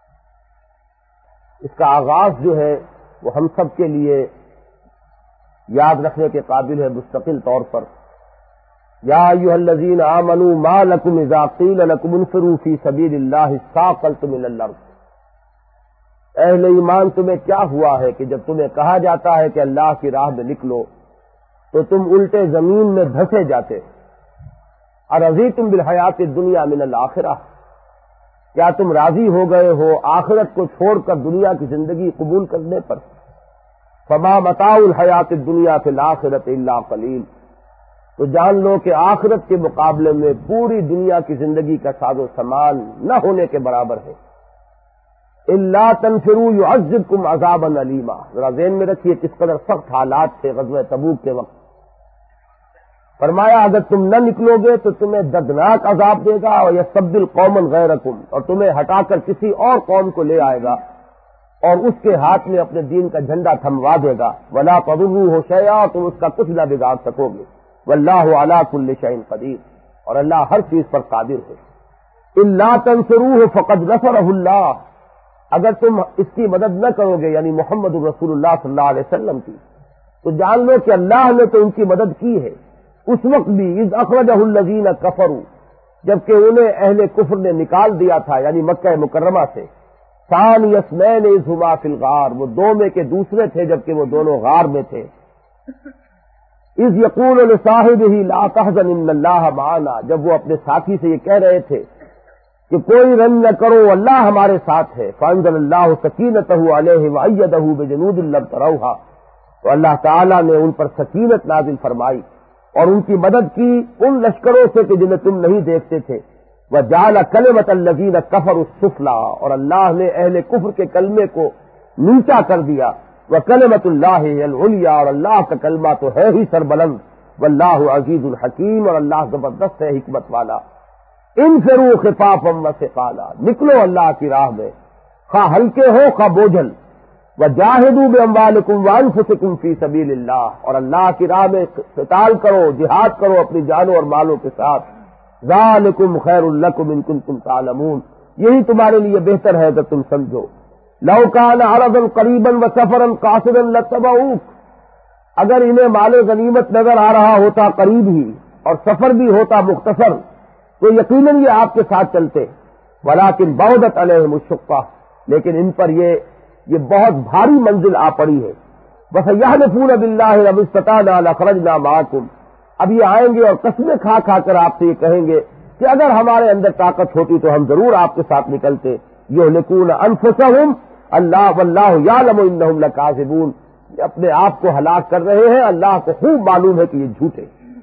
اس کا آغاز جو ہے وہ ہم سب کے لیے یاد رکھنے کے قابل ہے مستقل طور پر۔ یا ایھا الذین آمنوا ما لکم اذا قیل لکم انفروا فی سبیل اللہ اثاقلتم الی الارض، اہل ایمان تمہیں کیا ہوا ہے کہ جب تمہیں کہا جاتا ہے کہ اللہ کی راہ میں نکلو تو تم الٹے زمین میں دھسے جاتے۔ ارضیتم بالحیات الدنیا من الآخرہ، کیا تم راضی ہو گئے ہو آخرت کو چھوڑ کر دنیا کی زندگی قبول کرنے پر؟ فما متاع الحیات الدنیا فی الآخرۃ الا قلیل، تو جان لو کہ آخرت کے مقابلے میں پوری دنیا کی زندگی کا ساز و سامان نہ ہونے کے برابر ہے۔ الا تنفروا يعذبكم عذابا علیما، ذرا ذہن میں رکھیے کس قدر سخت حالات تھے غزوہ تبوک کے وقت۔ فرمایا اگر تم نہ نکلو گے تو تمہیں دردناک عذاب دے گا، اور یستبدل قوما غیرکم، اور تمہیں ہٹا کر کسی اور قوم کو لے آئے گا اور اس کے ہاتھ میں اپنے دین کا جھنڈا تھموا دے گا، ولا تضروه شیئا، تم اس کا کچھ نہ بگاڑ سکو گے، واللہ علی کل شیء قدیر، اور اللہ ہر چیز پر قادر ہے۔ الا تنصروه فقد نصرہ اللہ، اگر تم اس کی مدد نہ کرو گے یعنی محمد رسول اللہ صلی اللہ علیہ وسلم کی، تو جان لو کہ اللہ نے تو ان کی مدد کی ہے اس وقت بھی، اذ اخرجہ الذین کفروا، جبکہ انہیں اہل کفر نے نکال دیا تھا یعنی مکہ مکرمہ سے، ثانی اثنین اذ ہما فی الغار، وہ دو میں کے دوسرے تھے جبکہ وہ دونوں غار میں تھے، اذ یقول لصاحبہ لا تحزن ان اللہ معنا، جب وہ اپنے ساتھی سے یہ کہہ رہے تھے کہ کوئی رنج نہ کرو، اللہ ہمارے ساتھ ہے، فانزل اللہ سکینتہ علیہ وایدہ بجنود لم تروھا، تو اللہ تعالیٰ نے ان پر سکینت نازل فرمائی اور ان کی مدد کی ان لشکروں سے کہ جنہیں تم نہیں دیکھتے تھے، وجعل کلمۃ الذین کفروا السفلی، اور اللہ نے اہل کفر کے کلمے کو نیچا کر دیا، وکلمۃ اللہ ہی العلیٰ، اور اللہ کا کلمہ تو ہے ہی سربلند، واللہ عزیز الحکیم، اور اللہ زبردست ہے حکمت والا۔ انفروا خفافا وثقالا، نکلو اللہ کی راہ میں، خواہ ہلکے ہو خواہ بوجھل، وجاہدوا باموالکم وانفسکم فی سبیل اللہ، اور اللہ کی راہ میں قتال کرو، جہاد کرو اپنی جانوں اور مالوں کے ساتھ، ذالکم خیر لکم ان کنتم تعلمون، یہی تمہارے لیے بہتر ہے اگر تم سمجھو۔ لو کان عرضا قریبا وسفرا قاصدا لاتبعوک، اگر انہیں مال غنیمت نظر آ رہا ہوتا قریب ہی اور سفر بھی ہوتا مختصر تو یقیناً یہ آپ کے ساتھ چلتے، ولکن بعدت علیہم الشقہ، لیکن ان پر یہ یہ بہت بھاری منزل آ پڑی ہے، وسیحلفون باللہ لئن استطعنا لخرجنا معکم، اب یہ آئیں گے اور قسمیں کھا کھا کر آپ سے یہ کہیں گے کہ اگر ہمارے اندر طاقت ہوتی تو ہم ضرور آپ کے ساتھ نکلتے، یہلکون انفسہم اللہ واللہ یعلم انہم لکاذبون، اپنے آپ کو ہلاک کر رہے ہیں، اللہ کو خوب معلوم ہے کہ یہ جھوٹے۔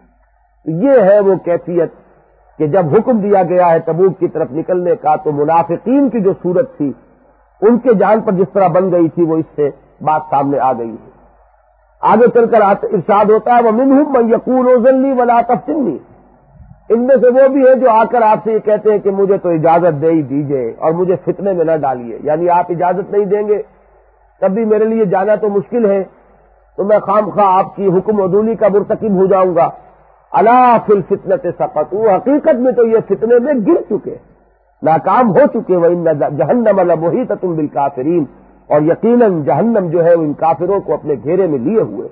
یہ ہے وہ کیفیت کہ جب حکم دیا گیا ہے تبوک کی طرف نکلنے کا تو منافقین کی جو صورت تھی ان کے جان پر جس طرح بن گئی تھی وہ اس سے بات سامنے آ گئی ہے۔ آگے چل کر ارشاد ہوتا ہے وَمِنْهُمْ مَنْ يَقُولُ اذن لِّي وَلَا تَفْتِنِّي، ان میں سے وہ بھی ہے جو آ کر آپ سے یہ کہتے ہیں کہ مجھے تو اجازت دے ہی دیجئے اور مجھے فتنے میں نہ ڈالیے، یعنی آپ اجازت نہیں دیں گے تب بھی میرے لیے جانا تو مشکل ہے، تو میں خام خواہ آپ کی حکم عدولی کا مرتکب ہو جاؤں گا۔ الا فی الفتنۃ سقطوا، حقیقت میں تو یہ فتنے میں گر چکے، ناکام ہو چکے، وَإِنَّ جَهَنَّمَ لَمُحِيطَةٌ بِالْكَافِرِينَ، اور یقیناً جہنم جو ہے وہ ان کافروں کو اپنے گھیرے میں لیے ہوئے۔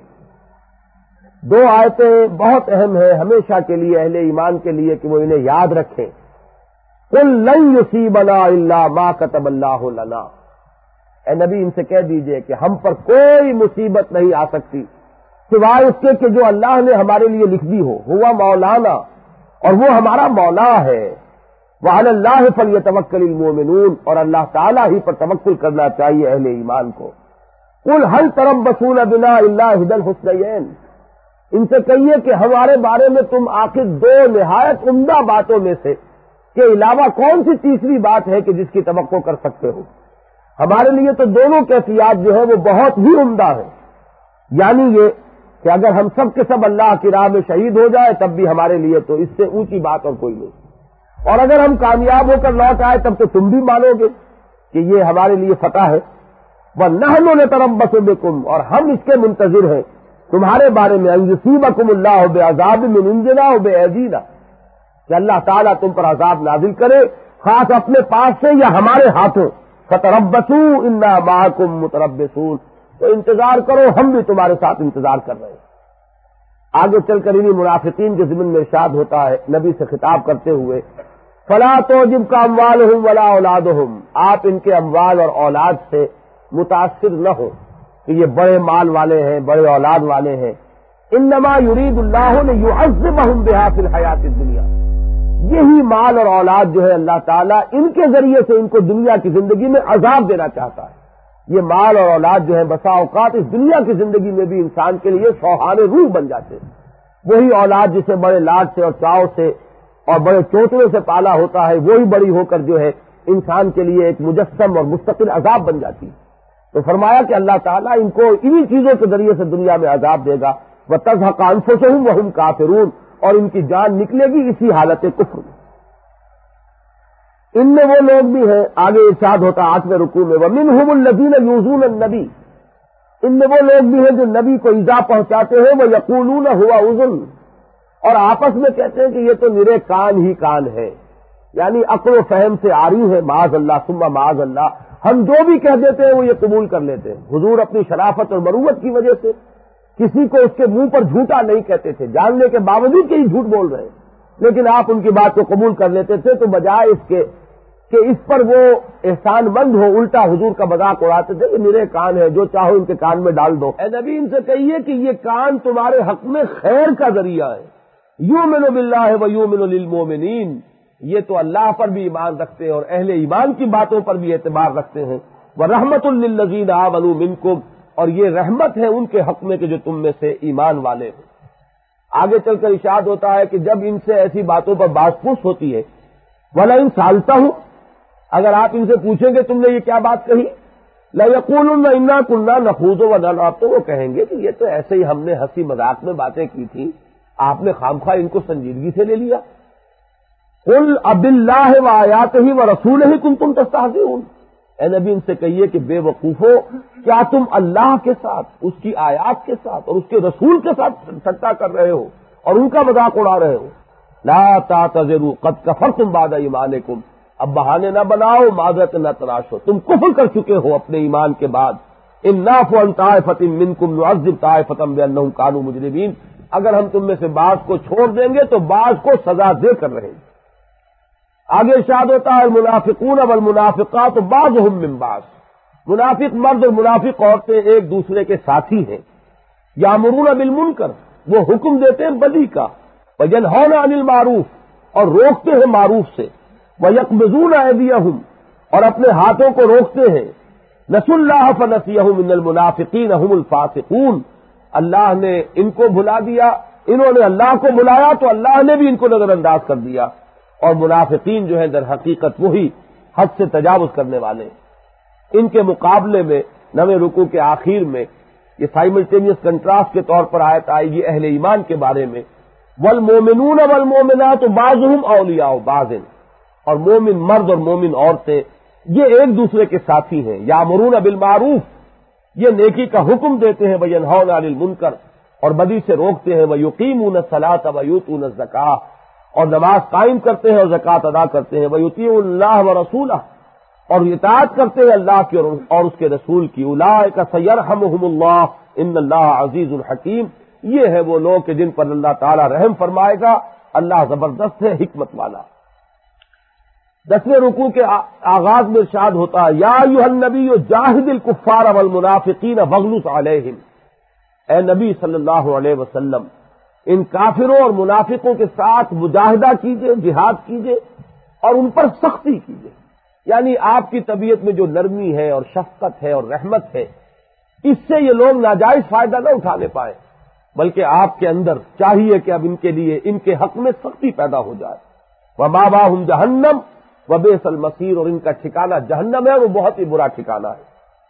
دو آیتیں بہت اہم ہیں ہمیشہ کے لیے اہل ایمان کے لیے کہ وہ انہیں یاد رکھیں۔ قُل لَن يُصِيبَنَا إِلَّا مَا كَتَبَ اللَّهُ لَنَا، اے نبی ان سے کہہ دیجئے کہ ہم پر کوئی مصیبت نہیں آ سکتی سوائے اس کے کہ جو اللہ نے ہمارے لیے لکھ دی ہو، ہوا مولانا، اور وہ ہمارا مولا ہے، وعلی اللہ فلیتوکل المؤمنون، اور اللہ تعالیٰ ہی پر توکل کرنا چاہیے اہل ایمان کو۔ قل هل تربصون بنا الا احدى الحسنيين، ان سے کہیے کہ ہمارے بارے میں تم آخر دو نہایت عمدہ باتوں میں سے کے علاوہ کون سی تیسری بات ہے کہ جس کی توقع کر سکتے ہو؟ ہمارے لیے تو دونوں کیفیات جو ہے وہ بہت ہی عمدہ ہے، یعنی یہ کہ اگر ہم سب کے سب اللہ کی راہ میں شہید ہو جائے تب بھی ہمارے لیے تو اس سے اونچی بات اور کوئی نہیں، اور اگر ہم کامیاب ہو کر لوٹ آئے تب تو تم بھی مانو گے کہ یہ ہمارے لیے فتح ہے۔ وَنَحْنُ نَتَرَبَّصُ بِكُمْ، اور ہم اس کے منتظر ہیں تمہارے بارے میں، أَن يُصِيبَكُمُ اللَّهُ بِعَذَابٍ مِّنْ عِندِنَا وَبِأَيْدِينَا، کہ اللہ تعالیٰ تم پر عذاب نازل کرے خاص اپنے پاس سے یا ہمارے ہاتھوں، فَتَرَبَّصُوا إِنَّا مَعَكُمْ مُتَرَبِّصُونَ، تو انتظار کرو ہم بھی تمہارے ساتھ انتظار کر رہے ہیں۔ آگے چل کر انہی منافقین کے ضمن میں ارشاد ہوتا ہے نبی سے خطاب کرتے ہوئے فَلَا تُعْجِبْكَ أَمْوَالُهُمْ وَلَا أَوْلَادُهُمْ، آپ ان کے اموال اور اولاد سے متاثر نہ ہو کہ یہ بڑے مال والے ہیں بڑے اولاد والے ہیں، انما یرید اللہ لیعذبہم بہا فی الحیات الدنیا، یہی مال اور اولاد جو ہے اللہ تعالیٰ ان کے ذریعے سے ان کو دنیا کی زندگی میں عذاب دینا چاہتا ہے۔ یہ مال اور اولاد جو ہے بسا اوقات اس دنیا کی زندگی میں بھی انسان کے لیے سوہان روح بن جاتے ہیں، وہی اولاد جسے بڑے لاڈ سے اور چاؤ سے اور بڑے چوٹلوں سے پالا ہوتا ہے وہی بڑی ہو کر جو ہے انسان کے لیے ایک مجسم اور مستقل عذاب بن جاتی ہے۔ تو فرمایا کہ اللہ تعالیٰ ان کو انہی چیزوں کے ذریعے سے دنیا میں عذاب دے گا، وَتَزْهَقَ أَنفُسُهُمْ وَهُمْ كَافِرُونَ، اور ان کی جان نکلے گی اسی حالت کفر میں۔ ان میں وہ لوگ بھی ہیں، آگے ارشاد ہوتا آٹھویں رکوع میں وَمِنْهُمُ الَّذِينَ يُؤْذُونَ النَّبِيَّ، ان میں وہ لوگ بھی ہیں جو نبی کو ایذا پہنچاتے ہیں، وَيَقُولُونَ هُوَ أُذُنٌ، اور آپس میں کہتے ہیں کہ یہ تو نرے کان ہی کان ہے، یعنی عقل و فہم سے عاری ہے، معاذ اللہ ثم معاذ اللہ، ہم جو بھی کہہ دیتے ہیں وہ یہ قبول کر لیتے ہیں۔ حضور اپنی شرافت اور مروت کی وجہ سے کسی کو اس کے منہ پر جھوٹا نہیں کہتے تھے، جاننے کے باوجود کہ یہ جھوٹ بول رہے ہیں، لیکن آپ ان کی بات کو قبول کر لیتے تھے، تو بجائے اس کے کہ اس پر وہ احسان مند ہو، الٹا حضور کا مذاق اڑاتے تھے کہ میرے کان ہیں، جو چاہو ان کے کان میں ڈال دو۔ اے نبی ان سے کہیے کہ یہ کان تمہارے حق میں خیر کا ذریعہ ہے۔ یؤمن باللہ و یؤمن للمؤمنین، یہ تو اللہ پر بھی ایمان رکھتے ہیں اور اہل ایمان کی باتوں پر بھی اعتبار رکھتے ہیں۔ وَرَحْمَةٌ لِّلَّذِينَ آمَنُوا مِنكُمْ، اور یہ رحمت ہے ان کے حق میں کہ جو تم میں سے ایمان والے ہیں۔ آگے چل کر ارشاد ہوتا ہے کہ جب ان سے ایسی باتوں پر باز پوچھ ہوتی ہے، وَلَئِن سَأَلْتَهُمْ، اگر آپ ان سے پوچھیں گے تم نے یہ کیا بات کہی، لَيَقُولُنَّ إِنَّا كُنَّا نَخُوضُ وَنَلْعَبُ، تو وہ کہیں گے کہ یہ تو ایسے ہی ہم نے ہنسی مذاق میں باتیں کی تھی، آپ نے خامخواہ ان کو سنجیدگی سے لے لیا۔ قُلْ أَبِاللَّهِ وَآيَاتِهِ وَرَسُولِهِ كُنتُمْ تَسْتَهْزِئُونَ، اے نبی ان سے کہیے کہ بے وقوفو، کیا تم اللہ کے ساتھ، اس کی آیات کے ساتھ اور اس کے رسول کے ساتھ ٹھٹا کر رہے ہو اور ان کا مذاق اڑا رہے ہو؟ لا تعتذروا قد کفرتم بعد ایمانکم، اب بہانے نہ بناؤ، معذرت نہ تراشو، تم کفر کر چکے ہو اپنے ایمان کے بعد۔ ان نعفو عن طائفۃ منکم نعذب طائفۃ بانہم کانوا مجرمین، اگر ہم تم میں سے بعض کو چھوڑ دیں گے تو بعض کو سزا دے کر رہیں گے۔ آگے ارشاد ہوتا ہے المنافقون والمنافقات بعضهم من بعض، منافق مرد اور منافق عورتیں ایک دوسرے کے ساتھی ہیں۔ یامرون بالمنکر، وہ حکم دیتے ہیں بدی کا، وینہون عن المعروف، اور روکتے ہیں معروف سے، ویقبضون ایدیہم، اور اپنے ہاتھوں کو روکتے ہیں۔ نسوا اللہ فنسیہم ان المنافقین هم الفاسقون، اللہ نے ان کو بھلا دیا، انہوں نے اللہ کو بلایا تو اللہ نے بھی ان کو نظر انداز کر دیا، اور منافقین جو ہیں در حقیقت وہی حد سے تجاوز کرنے والے ہیں۔ ان کے مقابلے میں نویں رکوع کے آخر میں یہ سائملٹینیس کنٹراسٹ کے طور پر آیت آئے گی اہل ایمان کے بارے میں، والمومنون والمومنات بعضهم اولیاء بعض، اور مومن مرد اور مومن عورتیں یہ ایک دوسرے کے ساتھی ہیں۔ یامرون بالمعروف، یہ نیکی کا حکم دیتے ہیں، وینہون عن المنکر، اور بدی سے روکتے ہیں، ویقیمون الصلاۃ ویؤتون الزکاۃ، اور نماز قائم کرتے ہیں اور زکوٰۃ ادا کرتے ہیں، ویطیعون اللہ ورسولہ، اور اطاعت کرتے ہیں اللہ کی اور اس کے رسول کی۔ اولئک سیرحمہم اللہ ان اللہ عزیز الحکیم، یہ ہے وہ لوگ کہ جن پر اللہ تعالی رحم فرمائے گا، اللہ زبردست ہے، حکمت والا۔ دسویں رکوع کے آغاز میں ارشاد ہوتا ہے یا ایھا النبی جاہد الکفار والمنافقین واغلظ علیہم، اے نبی صلی اللہ علیہ وسلم ان کافروں اور منافقوں کے ساتھ مجاہدہ کیجئے، جہاد کیجئے اور ان پر سختی کیجئے، یعنی آپ کی طبیعت میں جو نرمی ہے اور شفقت ہے اور رحمت ہے، اس سے یہ لوگ ناجائز فائدہ نہ اٹھانے پائیں، بلکہ آپ کے اندر چاہیے کہ اب ان کے لیے ان کے حق میں سختی پیدا ہو جائے۔ وَمَأْوَاهُمْ جَهَنَّمُ وَبِئْسَ الْمَصِيرُ، اور ان کا ٹھکانہ جہنم ہے، وہ بہت ہی برا ٹھکانہ ہے۔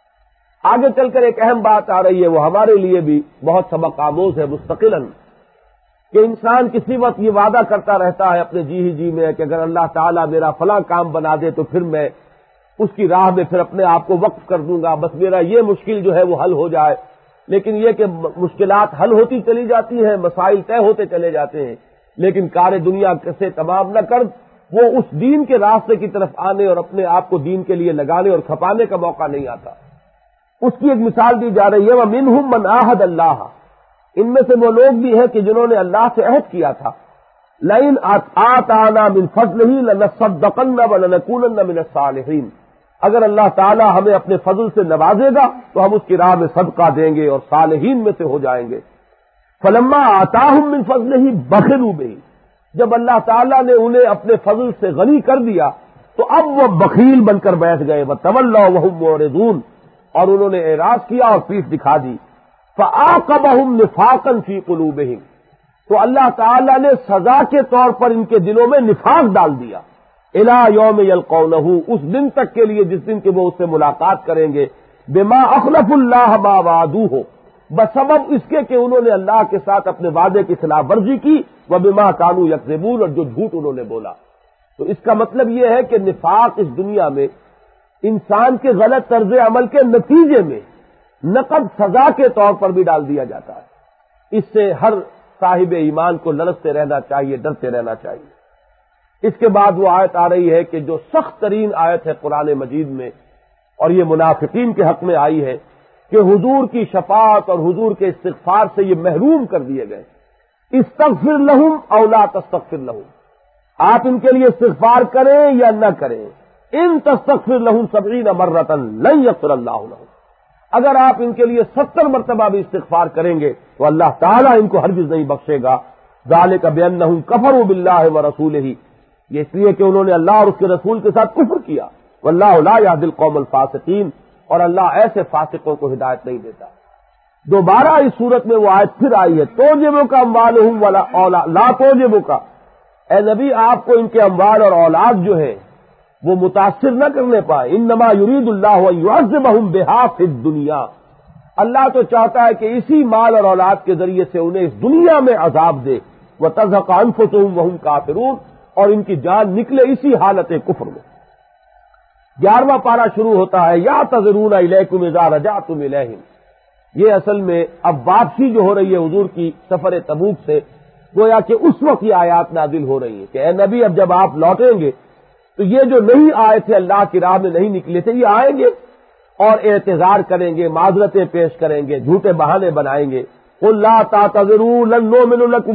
آگے چل کر ایک اہم بات آ رہی ہے، وہ ہمارے لیے بھی بہت سبق آموز ہے مستقلاً، کہ انسان کسی وقت یہ وعدہ کرتا رہتا ہے اپنے جی ہی جی میں کہ اگر اللہ تعالیٰ میرا فلاں کام بنا دے تو پھر میں اس کی راہ میں پھر اپنے آپ کو وقف کر دوں گا، بس میرا یہ مشکل جو ہے وہ حل ہو جائے۔ لیکن یہ کہ مشکلات حل ہوتی چلی جاتی ہیں، مسائل طے ہوتے چلے جاتے ہیں، لیکن کار دنیا سے تمام نہ کر وہ اس دین کے راستے کی طرف آنے اور اپنے آپ کو دین کے لیے لگانے اور کھپانے کا موقع نہیں آتا۔ اس کی ایک مثال دی جا رہی ہے وَمِنْهُمْ مَنْ عَاهَدَ اللَّهَ، ان میں سے وہ لوگ بھی ہیں کہ جنہوں نے اللہ سے عہد کیا تھا لَئِنْ آتَانَا مِنْ فَضْلِهِ لَنَصَّدَّقَنَّ وَلَنَكُونَنَّ مِنَ الصَّالِحِينَ، اگر اللہ تعالی ہمیں اپنے فضل سے نوازے گا تو ہم اس کی راہ میں صدقہ دیں گے اور صالحین میں سے ہو جائیں گے۔ فَلَمَّا آتَاهُم مِّن فَضْلِهِ بَخِلُوا بِهِ، جب اللہ تعالیٰ نے انہیں اپنے فضل سے غنی کر دیا تو اب وہ بخیل بن کر بیٹھ گئے، وَتَوَلَّوْا وَهُمْ مُعْرِضُونَ، اور انہوں نے اعراض کیا اور پیٹھ دکھا دی۔ فَعَاقَبَهُمْ نِفَاقًا فِي قُلُوبِهِمْ، تو اللہ تعالیٰ نے سزا کے طور پر ان کے دلوں میں نفاق ڈال دیا، إِلَىٰ يَوْمِ يَلْقَوْنَهُ، اس دن تک کے لیے جس دن کہ وہ اس سے ملاقات کریں گے، بِمَا أَخْلَفُوا اللَّهَ مَا وَعَدُوهُ، بسبب اس کے کہ انہوں نے اللہ کے ساتھ اپنے وعدے کی خلاف ورزی کی، وَبِمَا كَانُوا يَكْذِبُونَ، اور جو جھوٹ انہوں نے بولا۔ تو اس کا مطلب یہ ہے کہ نفاق اس دنیا میں انسان کے غلط طرز عمل کے نتیجے میں نقد سزا کے طور پر بھی ڈال دیا جاتا ہے۔ اس سے ہر صاحب ایمان کو لرزتے رہنا چاہیے، ڈرتے رہنا چاہیے۔ اس کے بعد وہ آیت آ رہی ہے کہ جو سخت ترین آیت ہے قرآن مجید میں، اور یہ منافقین کے حق میں آئی ہے کہ حضور کی شفاعت اور حضور کے استغفار سے یہ محروم کر دیے گئے۔ استغفر لہم او لا تستغفر لہم، آپ ان کے لیے استغفار کریں یا نہ کریں، ان تستغفر لهم سبعین مرۃ لن یغفر اللہ لهم، اگر آپ ان کے لیے ستر مرتبہ بھی استغفار کریں گے تو اللہ تعالیٰ ان کو ہرگز نہیں بخشے گا۔ ذالک بانہم کفروا باللہ ورسولہ، یہ اس لیے کہ انہوں نے اللہ اور اس کے رسول کے ساتھ کفر کیا۔ واللہ لا یہدی القوم الفاسقین، اور اللہ ایسے فاسقوں کو ہدایت نہیں دیتا۔ دوبارہ اس صورت میں وہ آیت پھر آئی ہے، توجبک اموالہم ولا اولاد لا توجبک، اے نبی آپ کو ان کے اموال اور اولاد جو ہے وہ متاثر نہ کرنے پائے۔ انما یرید اللہ ان یعذبہم بہا فی الدنیا، اللہ تو چاہتا ہے کہ اسی مال اور اولاد کے ذریعے سے انہیں اس دنیا میں عذاب دے، وتزہق انفسہم وہم کافرون، اور ان کی جان نکلے اسی حالت کفر میں۔ گیارہواں پارہ شروع ہوتا ہے یعتذرون الیکم اذا رجعتم الیہم، یہ اصل میں اب واپسی جو ہو رہی ہے حضور کی سفر تبوک سے، گویا کہ اس وقت یہ آیات نازل ہو رہی ہیں کہ اے نبی اب جب آپ لوٹیں گے تو یہ جو نہیں آئے تھے اللہ کی راہ میں نہیں نکلے تھے، یہ آئیں گے اور اعتذار کریں گے، معذرتیں پیش کریں گے، جھوٹے بہانے بنائیں گے۔ قل لا تعتذروا لن نؤمن لکم،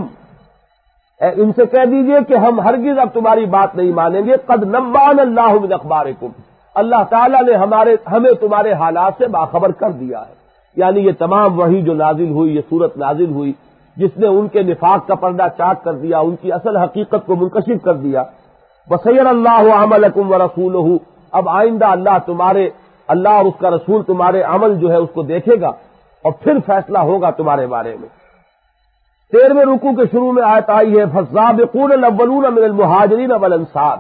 ان سے کہہ دیجئے کہ ہم ہرگز اب تمہاری بات نہیں مانیں گے، قد نبأنا اللہ من اخبارکم، اللہ تعالیٰ نے ہمارے ہمیں تمہارے حالات سے باخبر کر دیا ہے۔ یعنی یہ تمام وحی جو نازل ہوئی، یہ صورت نازل ہوئی جس نے ان کے نفاق کا پردہ چاک کر دیا، ان کی اصل حقیقت کو منکشف کر دیا۔ وَسَيَرَ اللَّهُ عَمَلَكُمْ وَرَسُولُهُ، اب آئندہ اللہ تمہارے اللہ اور اس کا رسول تمہارے عمل جو ہے اس کو دیکھے گا اور پھر فیصلہ ہوگا تمہارے بارے میں۔ تیرہویں رکوع کے شروع میں آیت آئی ہے فَالسَّابِقُونَ الْأَوَّلُونَ مِنَ الْمُهَاجِرِينَ وَالْأَنصَارِ،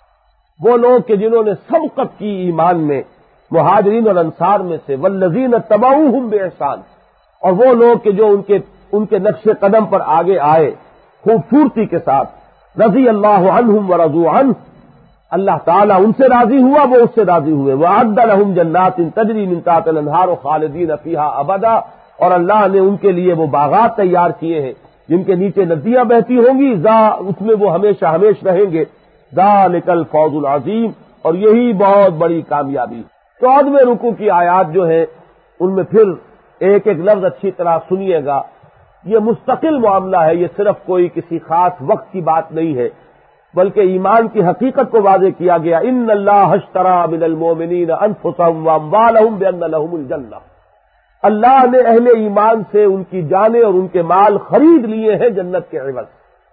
وہ لوگ کہ جنہوں نے سبقت کی ایمان میں مہاجرین اور انصار میں سے، وَالَّذِينَ اتَّبَعُوهُم بِإِحْسَانٍ، اور وہ لوگ کہ جو ان کے ان کے نقش قدم پر آگے آئے خوبصورتی کے ساتھ، رضی اللہ عنہم ورضوا عنہ، اللہ تعالیٰ ان سے راضی ہوا، وہ اس سے راضی ہوئے۔ وَأَعَدَّ لَهُمْ جَنَّاتٍ تَجْرِي مِن تَحْتِهَا الْأَنْهَارُ خَالِدِينَ فِيهَا أَبَدًا، اور اللہ نے ان کے لیے وہ باغات تیار کیے ہیں جن کے نیچے ندیاں بہتی ہوں گی، اس میں وہ ہمیشہ ہمیش رہیں گے۔ ذَلِكَ الْفَوْزُ الْعَظِيمُ، اور یہی بہت بڑی کامیابی۔ چودہویں رکوع کی آیات جو ہیں ان میں پھر ایک ایک لفظ اچھی طرح سنیے گا، یہ مستقل معاملہ ہے، یہ صرف کوئی کسی خاص وقت کی بات نہیں ہے، بلکہ ایمان کی حقیقت کو واضح کیا گیا۔ ان اللہ اشترى من المؤمنین انفسهم واموالهم بان لهم الجنہ، اللہ نے اہل ایمان سے ان کی جانیں اور ان کے مال خرید لیے ہیں جنت کے عوض۔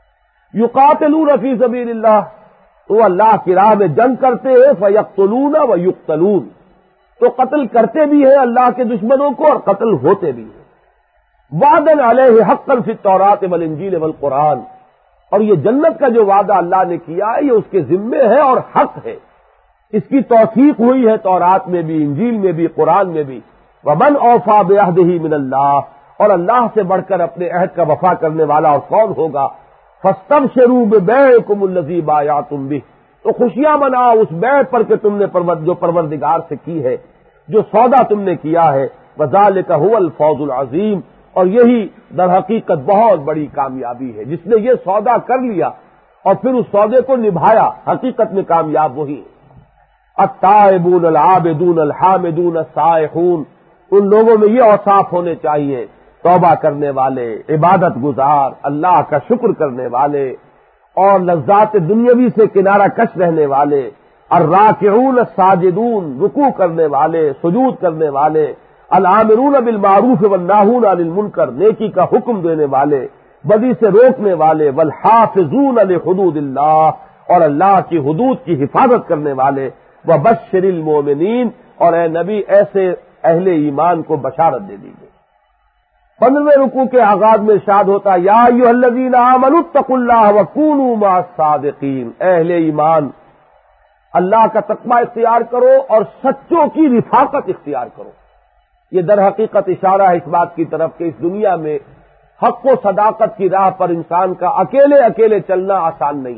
یقاتلون فی سبیل اللہ، تو اللہ کی راہ میں جنگ کرتے ہیں، فیقتلون ویقتلون، تو قتل کرتے بھی ہیں اللہ کے دشمنوں کو اور قتل ہوتے بھی ہیں۔ وعدن علیہ حقا فی التوراۃ والانجیل والقرآن، اور یہ جنت کا جو وعدہ اللہ نے کیا ہے یہ اس کے ذمے ہے اور حق ہے، اس کی توثیق ہوئی ہے تورات میں بھی، انجیل میں بھی، قرآن میں بھی۔ ومن اوفی بعہدہ من اللہ، اور اللہ سے بڑھ کر اپنے عہد کا وفا کرنے والا اور کون ہوگا؟ فاستبشروا ببیعکم الذی بایعتم بہ، تو خوشیاں مناؤ اس بیعت پر کہ تم نے جو پروردگار سے کی ہے، جو سودا تم نے کیا ہے۔ وذالک هو الفوز العظیم، اور یہی در حقیقت بہت بڑی کامیابی ہے، جس نے یہ سودا کر لیا اور پھر اس سودے کو نبھایا، حقیقت میں کامیاب وہی ہے۔ التائبون العابدون الحامدون السائحون، ان لوگوں میں یہ اوصاف ہونے چاہیے، توبہ کرنے والے، عبادت گزار، اللہ کا شکر کرنے والے، اور لذات دنیاوی سے کنارہ کش رہنے والے، الراکعون الساجدون، رکوع کرنے والے، سجود کرنے والے، العامرون بالمعروف والناہون عن المنکر، نیکی کا حکم دینے والے، بدی سے روکنے والے، والحافظون لحدود اللہ، اور اللہ کی حدود کی حفاظت کرنے والے، وبشر المؤمنین، اور اے نبی ایسے اہل ایمان کو بشارت دے دیجیے۔ پندرہویں رکوع کے آغاز میں ارشاد ہوتا یا ایھا الذین آمنوا اتقوا اللہ وکونوا مع الصادقین، اہل ایمان اللہ کا تقوی اختیار کرو اور سچوں کی رفاقت اختیار کرو۔ یہ در حقیقت اشارہ ہے اس بات کی طرف کہ اس دنیا میں حق و صداقت کی راہ پر انسان کا اکیلے اکیلے چلنا آسان نہیں،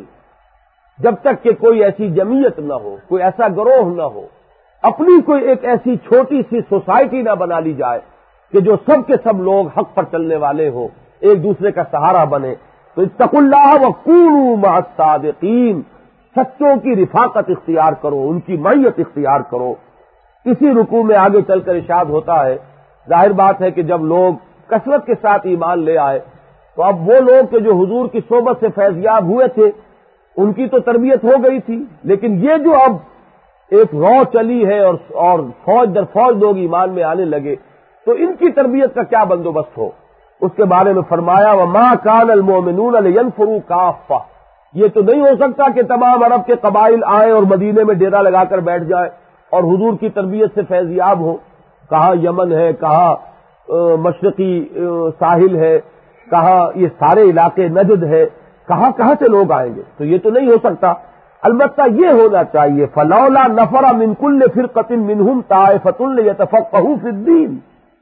جب تک کہ کوئی ایسی جمعیت نہ ہو، کوئی ایسا گروہ نہ ہو، اپنی کوئی ایک ایسی چھوٹی سی سوسائٹی نہ بنا لی جائے کہ جو سب کے سب لوگ حق پر چلنے والے ہو، ایک دوسرے کا سہارا بنے۔ تو اتقوا اللہ وکونوا مع الصادقین، سچوں کی رفاقت اختیار کرو، ان کی معیت اختیار کرو۔ اسی رکوع میں آگے چل کر ارشاد ہوتا ہے، ظاہر بات ہے کہ جب لوگ کثرت کے ساتھ ایمان لے آئے تو اب وہ لوگ کہ جو حضور کی صحبت سے فیضیاب ہوئے تھے ان کی تو تربیت ہو گئی تھی، لیکن یہ جو اب ایک رو چلی ہے اور اور فوج در فوج لوگ ایمان میں آنے لگے، تو ان کی تربیت کا کیا بندوبست ہو، اس کے بارے میں فرمایا وَمَا كَانَ الْمُؤْمِنُونَ لِيَنْفِرُوا كَافَّةً، یہ تو نہیں ہو سکتا کہ تمام عرب کے قبائل آئیں اور مدینے میں ڈیرا لگا کر بیٹھ جائیں اور حضور کی تربیت سے فیضیاب ہو۔ کہاں یمن ہے، کہاں مشرقی ساحل ہے، کہاں یہ سارے علاقے نجد ہے، کہاں کہاں سے لوگ آئیں گے، تو یہ تو نہیں ہو سکتا۔ البتہ یہ ہونا چاہیے فَلَوْلَا نَفَرَ مِن كُلِّ فِرْقَةٍ مِّنْهُمْ طَائِفَةٌ لِيَتَفَقَّهُوا فِي الدِّينِ،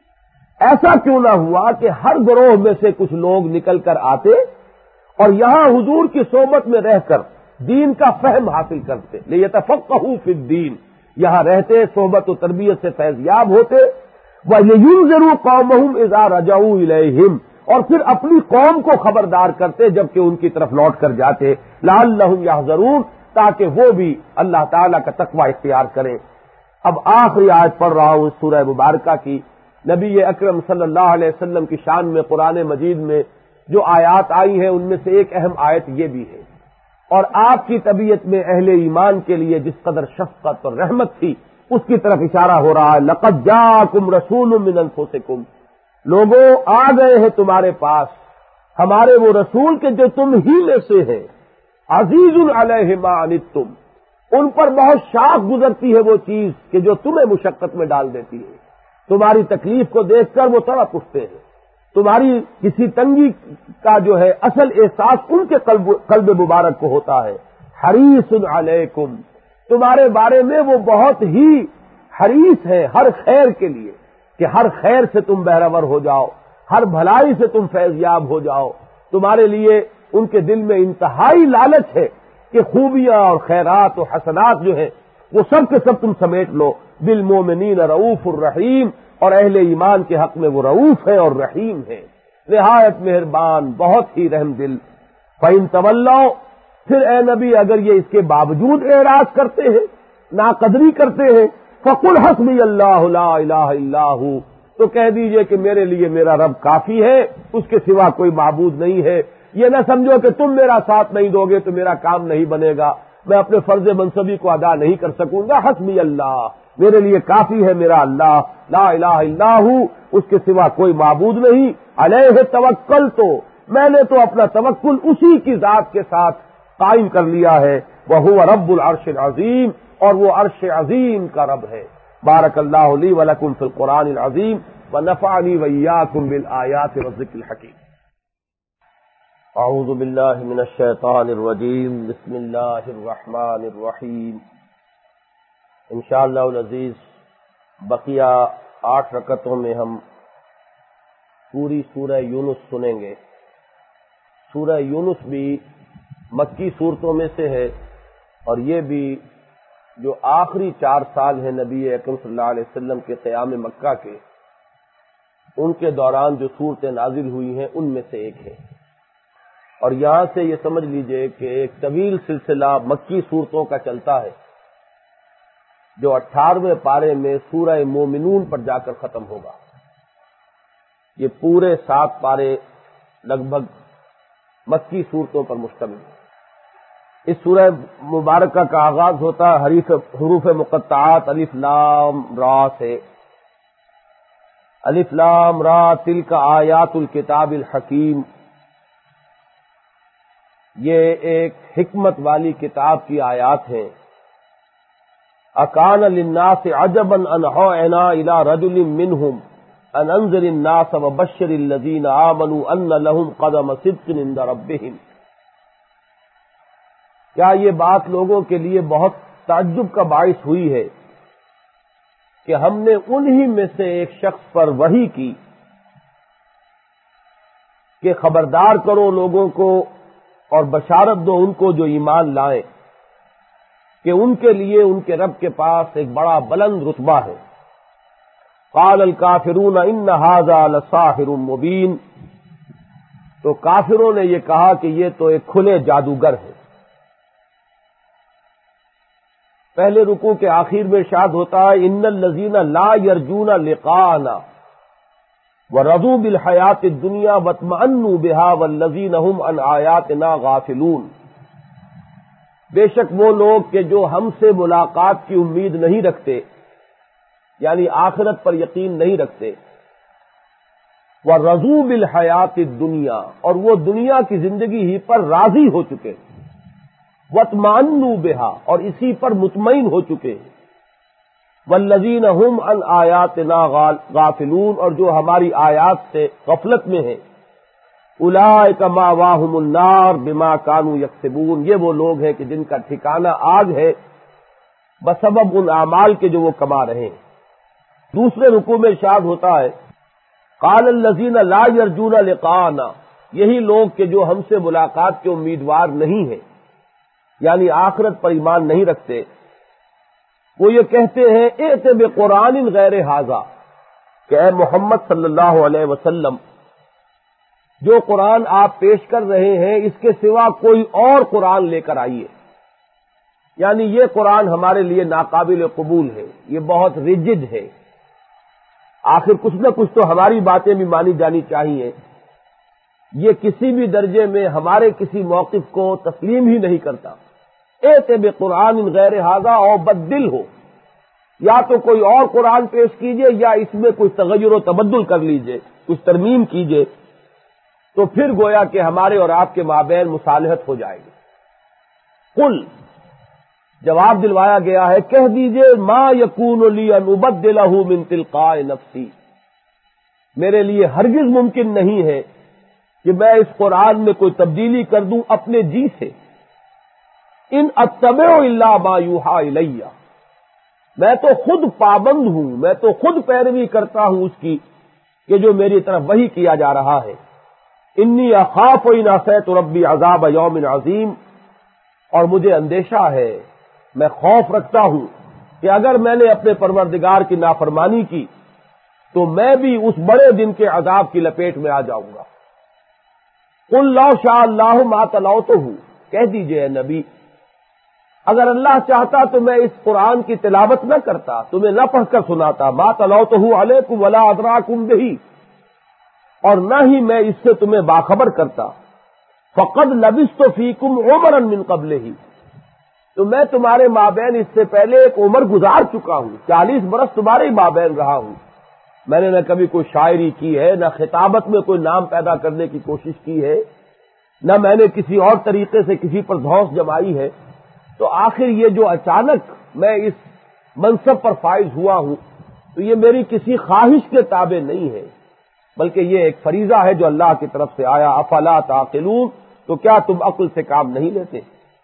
ایسا کیوں نہ ہوا کہ ہر گروہ میں سے کچھ لوگ نکل کر آتے اور یہاں حضور کی صحبت میں رہ کر دین کا فہم حاصل کرتے، لِيَتَفَقَّهُوا فِي الدِّينِ، یہاں رہتے، صحبت و تربیت سے فیضیاب ہوتے، وَلِيُنذِرُوا قَوْمَهُمْ إِذَا رَجَعُوا إِلَيْهِمْ، اور پھر اپنی قوم کو خبردار کرتے جبکہ ان کی طرف لوٹ کر جاتے، لَعَلَّهُمْ يَحْذَرُونَ، تاکہ وہ بھی اللہ تعالیٰ کا تقوی اختیار کریں۔ اب آخری آیت پڑھ رہا ہوں سورہ مبارکہ کی، نبی اکرم صلی اللہ علیہ وسلم کی شان میں قرآن مجید میں جو آیات آئی ہیں ان میں سے ایک اہم آیت یہ بھی ہے، اور آپ کی طبیعت میں اہل ایمان کے لیے جس قدر شفقت اور رحمت تھی اس کی طرف اشارہ ہو رہا ہے۔ لَقَدْ جَاءَكُمْ رَسُولٌ مِّنْ أَنفُسِكُمْ، لوگوں آ گئے ہیں تمہارے پاس ہمارے وہ رسول کے جو تم ہی میں سے ہیں، عزیز علیہ ما عنتم، ان پر بہت شاق گزرتی ہے وہ چیز کہ جو تمہیں مشقت میں ڈال دیتی ہے، تمہاری تکلیف کو دیکھ کر وہ تڑپ اٹھتے ہیں، تمہاری کسی تنگی کا جو ہے اصل احساس ان کے قلب قلب مبارک کو ہوتا ہے۔ حریص علیکم، تمہارے بارے میں وہ بہت ہی حریص ہے ہر خیر کے لیے، کہ ہر خیر سے تم بہرور ہو جاؤ، ہر بھلائی سے تم فیضیاب ہو جاؤ۔ تمہارے لیے ان کے دل میں انتہائی لالچ ہے کہ خوبیاں اور خیرات و حسنات جو ہیں وہ سب کے سب تم سمیٹ لو۔ بالمومنین رؤوف الرحیم، اور اہل ایمان کے حق میں وہ رؤوف ہے اور رحیم ہے، نہایت مہربان، بہت ہی رحم دل۔ فَإِن تَوَلَّوْا، پھر اے نبی اگر یہ اس کے باوجود اعراض کرتے ہیں، ناقدری کرتے ہیں، فَقُلْ حَسْبِيَ اللَّهُ لَا إِلَٰهَ إِلَّا هُوَ، تو کہہ دیجئے کہ میرے لیے میرا رب کافی ہے، اس کے سوا کوئی معبود نہیں ہے۔ یہ نہ سمجھو کہ تم میرا ساتھ نہیں دو گے تو میرا کام نہیں بنے گا، میں اپنے فرض منصبی کو ادا نہیں کر سکوں گا۔ حسبی اللہ، میرے لیے کافی ہے میرا اللہ، لا الہ الا ہو، اس کے سوا کوئی معبود نہیں۔ علیہ توکل، تو میں نے تو اپنا توکل اسی کی ذات کے ساتھ قائم کر لیا ہے۔ وہو رب العرش العظیم، اور وہ عرش عظیم کا رب ہے۔ بارک اللہ لی ولکم فی القرآن العظیم ونفعنی وإیاکم بالآیات والذکر الحکیم۔ اعوذ باللہ من الشیطان الرجیم، بسم اللہ الرحمن الرحیم۔ انشاءاللہ العزیز بقیہ آٹھ رکعتوں میں ہم پوری سورہ یونس سنیں گے۔ سورہ یونس بھی مکی صورتوں میں سے ہے، اور یہ بھی جو آخری چار سال ہیں نبی اکرم صلی اللہ علیہ وسلم کے قیام مکہ کے، ان کے دوران جو صورتیں نازل ہوئی ہیں ان میں سے ایک ہے۔ اور یہاں سے یہ سمجھ لیجئے کہ ایک طویل سلسلہ مکی صورتوں کا چلتا ہے جو اٹھارہویں پارے میں سورہ مومنون پر جا کر ختم ہوگا۔ یہ پورے سات پارے لگ بھگ مکی صورتوں پر مشتمل ہے۔ اس سورہ مبارکہ کا آغاز ہوتا ہے حریف حروف مقطعات الف لام را سے۔ الف لام را تلک آیات الکتاب الحکیم، یہ ایک حکمت والی کتاب کی آیات ہیں۔ اکان للناس عجبا ان اوحینا الی رجل منہم ان انذر الناس وبشر الذین آمنوا ان لهم قدم صدق عند ربهم، کیا یہ بات لوگوں کے لیے بہت تعجب کا باعث ہوئی ہے کہ ہم نے انہی میں سے ایک شخص پر وحی کی کہ خبردار کرو لوگوں کو اور بشارت دو ان کو جو ایمان لائیں کہ ان کے لیے ان کے رب کے پاس ایک بڑا بلند رتبہ ہے۔ قال الکافرون ان ھذا لساحر مبین، تو کافروں نے یہ کہا کہ یہ تو ایک کھلے جادوگر ہے۔ پہلے رکوع کے آخر میں ارشاد ہوتا ہے ان الذین لا یرجون لقاءنا ورضوا بالحیات الدنیا واطمأنوا بها والذین هم عن آیاتنا غافلون، بے شک وہ لوگ کہ جو ہم سے ملاقات کی امید نہیں رکھتے، یعنی آخرت پر یقین نہیں رکھتے، وَرَضُوا بِالْحَيَاةِ الدُّنْيَا، اور وہ دنیا کی زندگی ہی پر راضی ہو چکے، وَاطْمَأَنُّوا بِهَا، اور اسی پر مطمئن ہو چکے، وَالَّذِينَ هُمْ عَنْ آيَاتِنَا غَافِلُونَ، اور جو ہماری آیات سے غفلت میں ہیں، اولئک مأواہم النار بما کانوا یکسبون، یہ وہ لوگ ہیں کہ جن کا ٹھکانہ آگ ہے بسبب ان اعمال کے جو وہ کما رہے ہیں۔ دوسرے رکوع میں ارشاد ہوتا ہے قال الذین لا یرجون لقاءنا، یہی لوگ کہ جو ہم سے ملاقات کے امیدوار نہیں ہیں، یعنی آخرت پر ایمان نہیں رکھتے، وہ یہ کہتے ہیں ائت بقرآن غیر ھذا، کہ اے محمد صلی اللہ علیہ وسلم جو قرآن آپ پیش کر رہے ہیں اس کے سوا کوئی اور قرآن لے کر آئیے، یعنی یہ قرآن ہمارے لیے ناقابل قبول ہے، یہ بہت ریجڈ ہے، آخر کچھ نہ کچھ تو ہماری باتیں بھی مانی جانی چاہیے، یہ کسی بھی درجے میں ہمارے کسی موقف کو تسلیم ہی نہیں کرتا۔ ائت بقرآن غیر ھذا اور بدل ہو، یا تو کوئی اور قرآن پیش کیجئے یا اس میں کچھ تغیر و تبدل کر لیجئے، کچھ ترمیم کیجئے، تو پھر گویا کہ ہمارے اور آپ کے مابین مصالحت ہو جائے گی۔ قل، جواب دلوایا گیا ہے، کہہ دیجئے ما یکون لی ان ابدلہ من تلقاء نفسی، میرے لیے ہرگز ممکن نہیں ہے کہ میں اس قرآن میں کوئی تبدیلی کر دوں اپنے جی سے۔ ان اتبع الا ما یوحی الی، میں تو خود پابند ہوں، میں تو خود پیروی کرتا ہوں اس کی کہ جو میری طرف وحی کیا جا رہا ہے۔ انی اخاف ان عصیت ربی عذاب یوم عظیم، اور مجھے اندیشہ ہے، میں خوف رکھتا ہوں کہ اگر میں نے اپنے پروردگار کی نافرمانی کی تو میں بھی اس بڑے دن کے عذاب کی لپیٹ میں آ جاؤں گا۔ قل لو شاء اللہ ما تلوتہ، کہہ دیجئے اے نبی اگر اللہ چاہتا تو میں اس قرآن کی تلاوت نہ کرتا، تمہیں نہ پڑھ کر سناتا، ما تلوتہ علیکم ولا ادراکم بہ، اور نہ ہی میں اس سے تمہیں باخبر کرتا۔ فقد لبثت فیکم عمرا من قبلہ، تو میں تمہارے مابین اس سے پہلے ایک عمر گزار چکا ہوں، چالیس برس تمہارے مابین رہا ہوں، میں نے نہ کبھی کوئی شاعری کی ہے، نہ خطابت میں کوئی نام پیدا کرنے کی کوشش کی ہے، نہ میں نے کسی اور طریقے سے کسی پر دھوس جمائی ہے، تو آخر یہ جو اچانک میں اس منصب پر فائز ہوا ہوں تو یہ میری کسی خواہش کے تابع نہیں ہے، بلکہ یہ ایک فریضہ ہے جو اللہ کی طرف سے آیا۔ افلا تعقلون، تو کیا تم عقل سے کام نہیں لیتے؟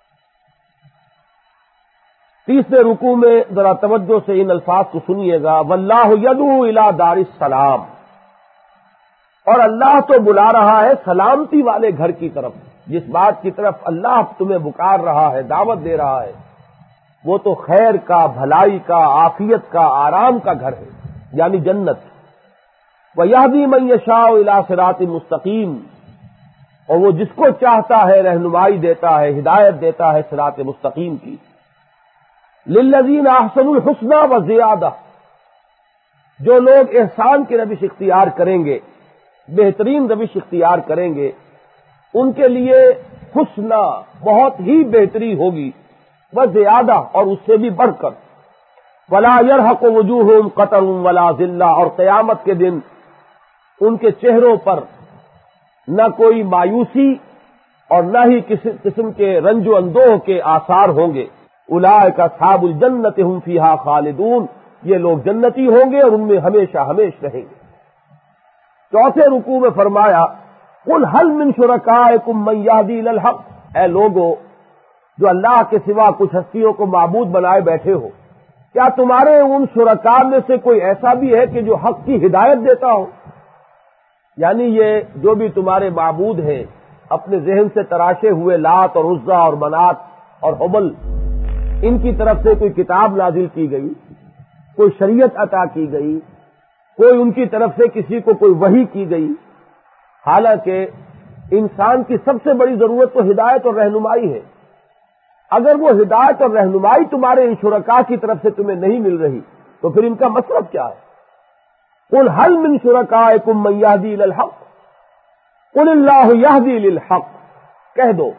تیسرے رکوع میں ذرا توجہ سے ان الفاظ کو سنیے گا، واللہ یدعو الی دار السلام، اور اللہ تو بلا رہا ہے سلامتی والے گھر کی طرف، جس بات کی طرف اللہ تمہیں بکار رہا ہے، دعوت دے رہا ہے، وہ تو خیر کا، بھلائی کا، عافیت کا، آرام کا گھر ہے، یعنی جنت۔ وَيَهْدِي مَن يَشَاءُ إِلَىٰ صِرَاطٍ مُسْتَقِيمٍ، اور وہ جس کو چاہتا ہے رہنمائی دیتا ہے، ہدایت دیتا ہے صراط مستقیم کی۔ لِلَّذِينَ أَحْسَنُوا الْحُسْنَىٰ وَزِيَادَةٌ، جو لوگ احسان کی روش اختیار کریں گے، بہترین روش اختیار کریں گے، ان کے لیے حسنہ بہت ہی بہتری ہوگی، وزیادہ اور اس سے بھی بڑھ کر۔ وَلَا يَرْهَقُ وُجُوهُهُمْ قَتَرٌ وَلَا ذِلَّةٌ، اور قیامت کے دن ان کے چہروں پر نہ کوئی مایوسی اور نہ ہی کسی قسم کے رنج و اندوہ کے آثار ہوں گے۔ اولئک اصحاب الجنۃ هم فیہا خالدون، یہ لوگ جنتی ہوں گے اور ان میں ہمیشہ ہمیش رہیں گے۔ چوتھے رکوع میں فرمایا قل هل من شرکائکم من یہدی الی الحق، اے لوگو جو اللہ کے سوا کچھ ہستیوں کو معبود بنائے بیٹھے ہو، کیا تمہارے ان شرکاء میں سے کوئی ایسا بھی ہے کہ جو حق کی ہدایت دیتا ہو؟ یعنی یہ جو بھی تمہارے معبود ہیں اپنے ذہن سے تراشے ہوئے لات اور عزا اور منات اور حبل، ان کی طرف سے کوئی کتاب نازل کی گئی، کوئی شریعت عطا کی گئی، کوئی ان کی طرف سے کسی کو کوئی وحی کی گئی، حالانکہ انسان کی سب سے بڑی ضرورت تو ہدایت اور رہنمائی ہے۔ اگر وہ ہدایت اور رہنمائی تمہارے ان شرکاء کی طرف سے تمہیں نہیں مل رہی تو پھر ان کا مطلب کیا ہے؟ قل هل من شرکائکم من یہدی الی الحق، قل اللہ یہدی للحق، کہہ دو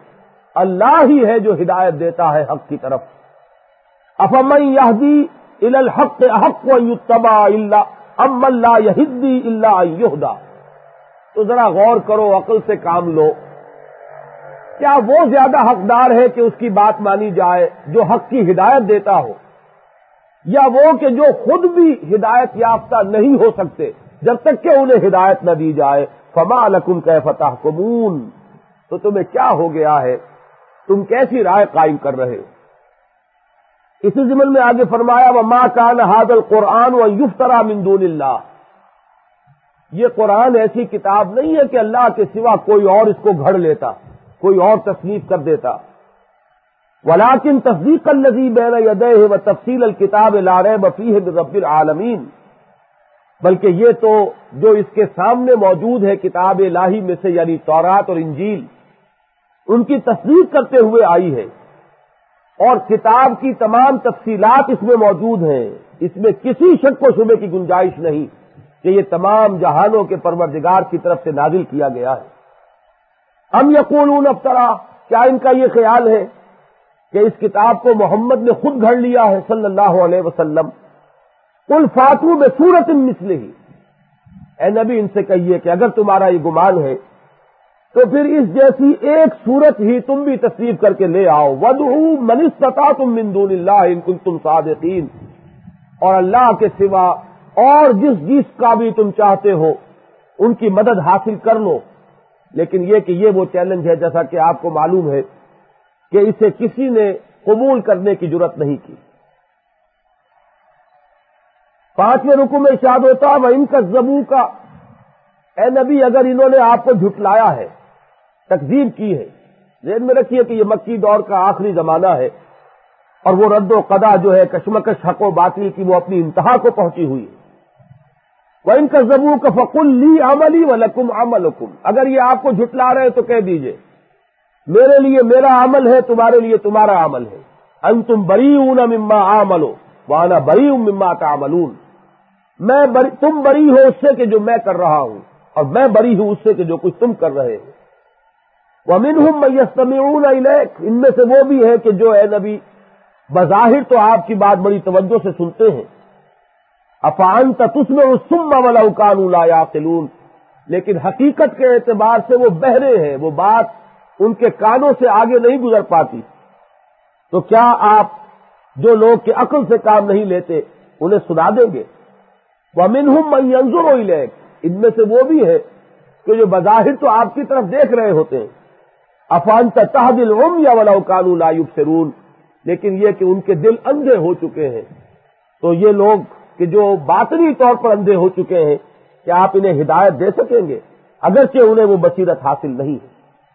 اللہ ہی ہے جو ہدایت دیتا ہے حق کی طرف. افمن یہدی الی الحق احق ان یتبع الا امن لا یہدی الا ان یہدی. تو ذرا غور کرو، عقل سے کام لو. کیا وہ زیادہ حقدار ہے کہ اس کی بات مانی جائے جو حق کی ہدایت دیتا ہو، یا وہ کہ جو خود بھی ہدایت یافتہ نہیں ہو سکتے جب تک کہ انہیں ہدایت نہ دی جائے؟ فما لکم کیف تحکمون. تو تمہیں کیا ہو گیا ہے، تم کیسی رائے قائم کر رہے ہو؟ اسی ضمن میں آگے فرمایا وما کان ھذا القرآن یفترى من دون اللہ. یہ قرآن ایسی کتاب نہیں ہے کہ اللہ کے سوا کوئی اور اس کو گھڑ لیتا، کوئی اور تصنیف کر دیتا. ولكن تصدیق الذی بین یدیہ وتفصیل الکتاب لا ریب فیہ من رب العالمین. بلکہ یہ تو جو اس کے سامنے موجود ہے کتاب الہی میں سے، یعنی تورات اور انجیل، ان کی تصدیق کرتے ہوئے آئی ہے، اور کتاب کی تمام تفصیلات اس میں موجود ہیں. اس میں کسی شک و شبے کی گنجائش نہیں کہ یہ تمام جہانوں کے پروردگار کی طرف سے نازل کیا گیا ہے. ام یقولون افطرا، کیا ان کا یہ خیال ہے کہ اس کتاب کو محمد نے خود گھڑ لیا ہے صلی اللہ علیہ وسلم؟ قل فاتوا بسورۃ مثلہ. اے نبی ان سے کہیے کہ اگر تمہارا یہ گمان ہے تو پھر اس جیسی ایک صورت ہی تم بھی تصنیف کر کے لے آؤ. وادعوا من استطعتم من دون اللہ ان کنتم صادقین. اور اللہ کے سوا اور جس جس کا بھی تم چاہتے ہو ان کی مدد حاصل کر لو. لیکن یہ کہ یہ وہ چیلنج ہے، جیسا کہ آپ کو معلوم ہے کہ اسے کسی نے قبول کرنے کی جرات نہیں کی. پانچویں رکوع میں ارشاد ہوتا وَإِن كَذَّبُوكَ، اے نبی اگر انہوں نے آپ کو جھٹلایا ہے، تکذیب کی ہے. ذہن میں رکھیے کہ یہ مکی دور کا آخری زمانہ ہے، اور وہ رد و قضا جو ہے، کشمکش حق و باطل کی، وہ اپنی انتہا کو پہنچی ہوئی ہے. وَإِن كَذَّبُوكَ فَقُل لِّي عَمَلِي وَلَكُمْ عَمَلُكُمْ. اگر یہ آپ کو جھٹلا رہے ہیں تو کہہ دیجئے میرے لیے میرا عمل ہے، تمہارے لیے تمہارا عمل ہے. انتم بریئون مما اعمل وانا بریء مما تعملون. میں بری تم بری ہو اس سے کہ جو میں کر رہا ہوں، اور میں بری ہوں اس سے کہ جو کچھ تم کر رہے ہو. وَمِنْهُمْ مَن يَسْتَمِعُونَ إِلَيْكَ، ان میں سے وہ بھی ہے کہ جو اے نبی بظاہر تو آپ کی بات بڑی توجہ سے سنتے ہیں. أَفَأَنْتَ تُسْمِعُ الصُّمَّ وَلَوْ كَانُوا لَا يَعْقِلُونَ، لیکن حقیقت کے اعتبار سے وہ بہرے ہیں، وہ بات ان کے کانوں سے آگے نہیں گزر پاتی. تو کیا آپ جو لوگ کے عقل سے کام نہیں لیتے انہیں سنا دیں گے؟ وَمِنْهُمْ مَن يَنظُرُ إِلَيْكَ، ان میں سے وہ بھی ہے کہ جو بظاہر تو آپ کی طرف دیکھ رہے ہوتے ہیں. أَفَأَنْتَ تَهْدِي الْعُمْيَ وَلَوْ كَانُوا لَا يُبْصِرُونَ، لیکن یہ کہ ان کے دل اندھے ہو چکے ہیں. تو یہ لوگ کہ جو باطنی طور پر اندھے ہو چکے ہیں، کیا آپ انہیں ہدایت دے سکیں گے اگرچہ انہیں وہ بصیرت حاصل نہیں ہے؟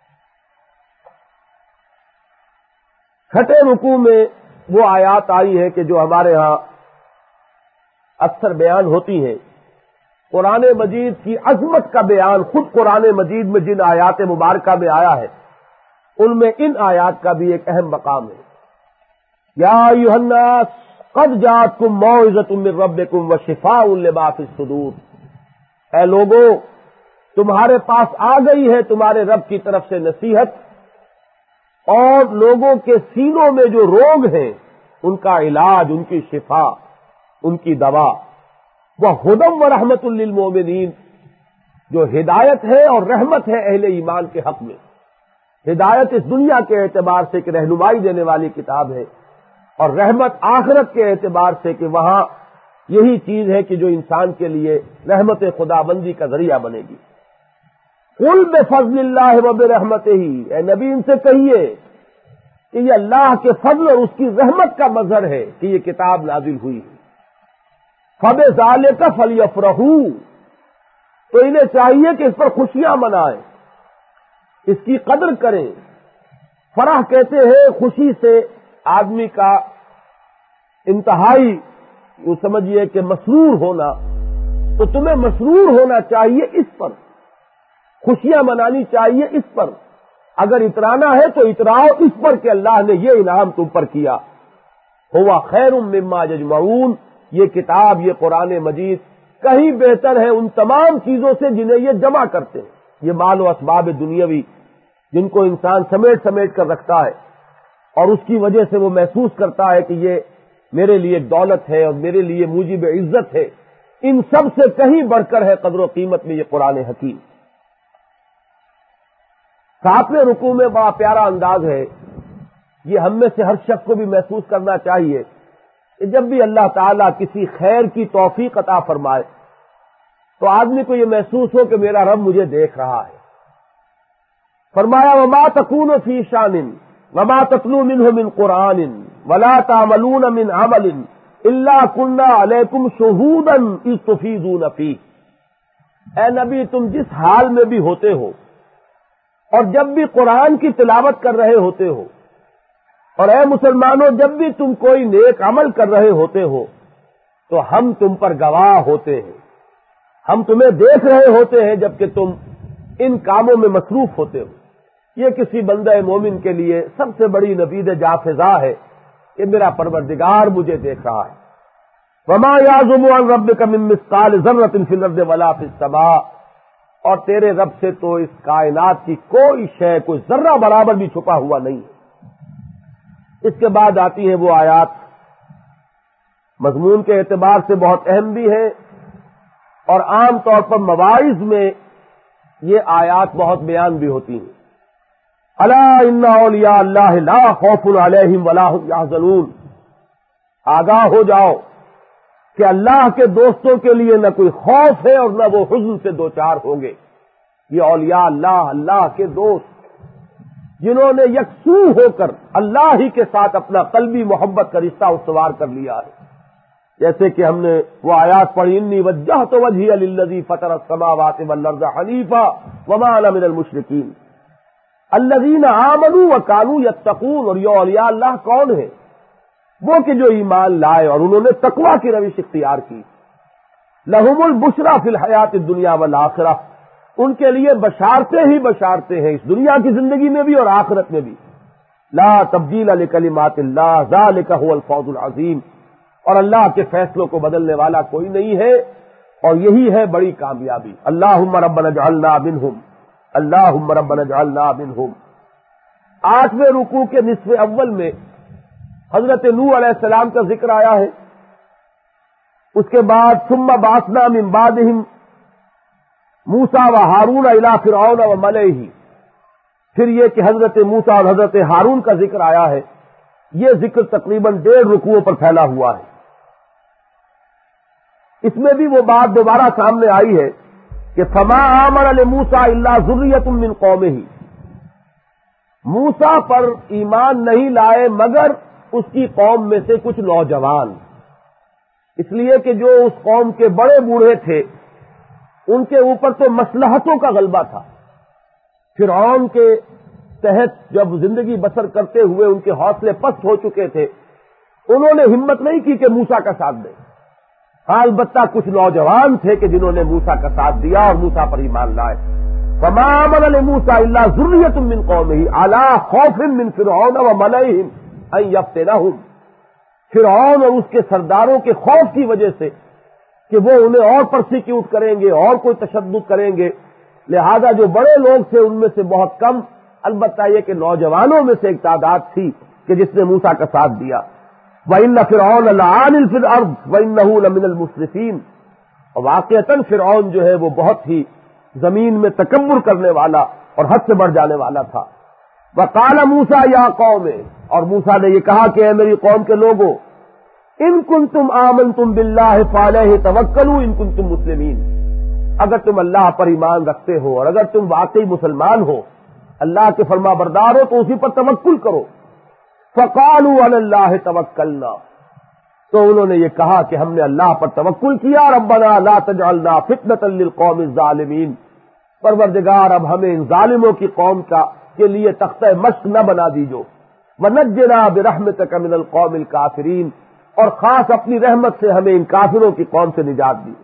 چھٹے رکوع میں وہ آیات آئی ہے کہ جو ہمارے ہاں اکثر بیان ہوتی ہیں. قرآن مجید کی عظمت کا بیان خود قرآن مجید میں جن آیات مبارکہ میں آیا ہے ان میں ان آیات کا بھی ایک اہم مقام ہے. یا ایھا الناس قد جاءتکم موعظۃ من ربکم وشفاء لما فی الصدور. اے لوگو تمہارے پاس آ گئی ہے تمہارے رب کی طرف سے نصیحت، اور لوگوں کے سینوں میں جو روگ ہیں ان کا علاج، ان کی شفا، ان کی دوا. وَہُدًى وَرَحْمَةٌ لِّلْمُؤْمِنِينَ، جو ہدایت ہے اور رحمت ہے اہل ایمان کے حق میں. ہدایت اس دنیا کے اعتبار سے کہ رہنمائی دینے والی کتاب ہے، اور رحمت آخرت کے اعتبار سے کہ وہاں یہی چیز ہے کہ جو انسان کے لیے رحمت خدا بندی کا ذریعہ بنے گی. قُلْ بِفَضْلِ اللَّهِ وَبِرَحْمَتِهِ، اے نبی ان سے کہیے کہ یہ اللہ کے فضل اور اس کی رحمت کا مظہر ہے کہ یہ کتاب نازل ہوئی ہے. فَبِذَٰلِكَ فَلْيَفْرَحُوا، تو انہیں چاہیے کہ اس پر خوشیاں منائیں، اس کی قدر کریں. فرح کہتے ہیں خوشی سے آدمی کا انتہائی وہ سمجھیے کہ مسرور ہونا. تو تمہیں مسرور ہونا چاہیے اس پر، خوشیاں منانی چاہیے اس پر. اگر اترانا ہے تو اتراؤ اس پر کہ اللہ نے یہ انعام تم پر کیا. ہوا خیر مما یجمعون، یہ کتاب، یہ قرآن مجید کہیں بہتر ہے ان تمام چیزوں سے جنہیں یہ جمع کرتے ہیں. یہ مال و اسباب دنیاوی جن کو انسان سمیٹ سمیٹ کر رکھتا ہے اور اس کی وجہ سے وہ محسوس کرتا ہے کہ یہ میرے لیے دولت ہے اور میرے لیے موجب عزت ہے، ان سب سے کہیں بڑھ کر ہے قدر و قیمت میں یہ قرآن حکیم۔ ساتویں رکوع میں بڑا پیارا انداز ہے، یہ ہم میں سے ہر شخص کو بھی محسوس کرنا چاہیے کہ جب بھی اللہ تعالیٰ کسی خیر کی توفیق عطا فرمائے تو آدمی کو یہ محسوس ہو کہ میرا رب مجھے دیکھ رہا ہے۔ فرمایا وما تکون فی شان وما تتلو منہ من قرآن ولا تعملون من عمل الا كنا علیکم شہودا اذ تفیضون فیہ۔ اے نبی تم جس حال میں بھی ہوتے ہو اور جب بھی قرآن کی تلاوت کر رہے ہوتے ہو، اور اے مسلمانوں جب بھی تم کوئی نیک عمل کر رہے ہوتے ہو تو ہم تم پر گواہ ہوتے ہیں، ہم تمہیں دیکھ رہے ہوتے ہیں جبکہ تم ان کاموں میں مصروف ہوتے ہو۔ یہ کسی بندہ مومن کے لیے سب سے بڑی نوید جافزا ہے کہ میرا پروردگار مجھے دیکھ رہا ہے۔ وما یعزب عن ربک من مثقال ذرۃ فی الارض ولا فی السماء، اور تیرے رب سے تو اس کائنات کی کوئی شے کوئی ذرہ برابر بھی چھپا ہوا نہیں ہے۔ اس کے بعد آتی ہیں وہ آیات مضمون کے اعتبار سے بہت اہم بھی ہیں اور عام طور پر مواعظ میں یہ آیات بہت بیان بھی ہوتی ہیں۔ الا ان اولیاء اللہ لا خوف علیہم ولا هم یحزنون، آگاہ ہو جاؤ کہ اللہ کے دوستوں کے لیے نہ کوئی خوف ہے اور نہ وہ حزن سے دوچار ہوں گے۔ یہ اولیاء اللہ، اللہ کے دوست جنہوں نے یکسو ہو کر اللہ ہی کے ساتھ اپنا قلبی محبت کا رشتہ استوار کر لیا ہے، جیسے کہ ہم نے وہ آیات پڑھی انی وجہت وجہی للذی فطر السماوات والارض حنیفا وما انا من المشرکین الذین آمنوا وکانوا یتقون۔ اور یہ اولیاء اللہ کون ہیں؟ وہ کہ جو ایمان لائے اور انہوں نے تقوی کی روش اختیار کی۔ لہم البشریٰ فی الحیات الدنیا والآخرہ، ان کے لیے بشارتیں ہی بشارتیں ہیں اس دنیا کی زندگی میں بھی اور آخرت میں بھی۔ لا تبدیل لکلمات اللہ ذالک هو الفوز العظیم، اور اللہ کے فیصلوں کو بدلنے والا کوئی نہیں ہے اور یہی ہے بڑی کامیابی۔ اللہم ربنا اجعلنا منہم، اللہم ربنا اجعلنا منہم۔ آٹھویں رکوع کے نصف اول میں حضرت نوح علیہ السلام کا ذکر آیا ہے۔ اس کے بعد ثم بعثنا من بعدہم موسیٰ و ہارون الی فرعون و ملئہ، پھر یہ کہ حضرت موسیٰ اور حضرت ہارون کا ذکر آیا ہے۔ یہ ذکر تقریباً ڈیڑھ رکوعوں پر پھیلا ہوا ہے۔ اس میں بھی وہ بات دوبارہ سامنے آئی ہے کہ فما آمن لموسیٰ الا ذریۃ من قومہ، موسیٰ پر ایمان نہیں لائے مگر اس کی قوم میں سے کچھ نوجوان، اس لیے کہ جو اس قوم کے بڑے بوڑھے تھے ان کے اوپر تو مصلحتوں کا غلبہ تھا۔ فرعون کے تحت جب زندگی بسر کرتے ہوئے ان کے حوصلے پست ہو چکے تھے، انہوں نے ہمت نہیں کی کہ موسیٰ کا ساتھ دیں۔ ہاں البتہ کچھ نوجوان تھے کہ جنہوں نے موسیٰ کا ساتھ دیا اور موسیٰ پر ایمان لائے۔ فما آمن لموسیٰ الا ذریۃ من قومہ علی خوف من فرعون وملئہم ان یفتنہم، فرعون اور اس کے سرداروں کے خوف کی وجہ سے کہ وہ انہیں اور پرسیکیوٹ کریں گے اور کوئی تشدد کریں گے، لہذا جو بڑے لوگ تھے ان میں سے بہت کم، البتہ یہ کہ نوجوانوں میں سے ایک تعداد تھی کہ جس نے موسیٰ کا ساتھ دیا۔ وَإِنَّ فِرْعَوْنَ لَعَالٍ فِي الْأَرْضِ وَإِنَّهُ لَمِنَ الْمُسْرِفِينَ، اور واقعتاً فرعون جو ہے وہ بہت ہی زمین میں تکبر کرنے والا اور حد سے بڑھ جانے والا تھا۔ وَقَالَ مُوسَىٰ يَا قَوْمِ، اور موسیٰ نے یہ کہا کہ اے میری قوم کے لوگوں، ان کنتم آمنتم باللہ فعلیہ توکلوا ان کنتم مسلمین، اگر تم اللہ پر ایمان رکھتے ہو اور اگر تم واقعی مسلمان ہو، اللہ کے فرما بردار ہو تو اسی پر توکل کرو۔ فقالوا علی اللہ توکلنا، تو انہوں نے یہ کہا کہ ہم نے اللہ پر توکل کیا۔ ربنا لا تجعلنا فتنۃ للقوم الظالمین، پروردگار اب ہمیں ان ظالموں کی قوم کا کے لیے تختہ مشق نہ بنا دیجو۔ ونجنا برحمتک من القوم الکافرین، اور خاص اپنی رحمت سے ہمیں ان کافروں کی قوم سے نجات دی۔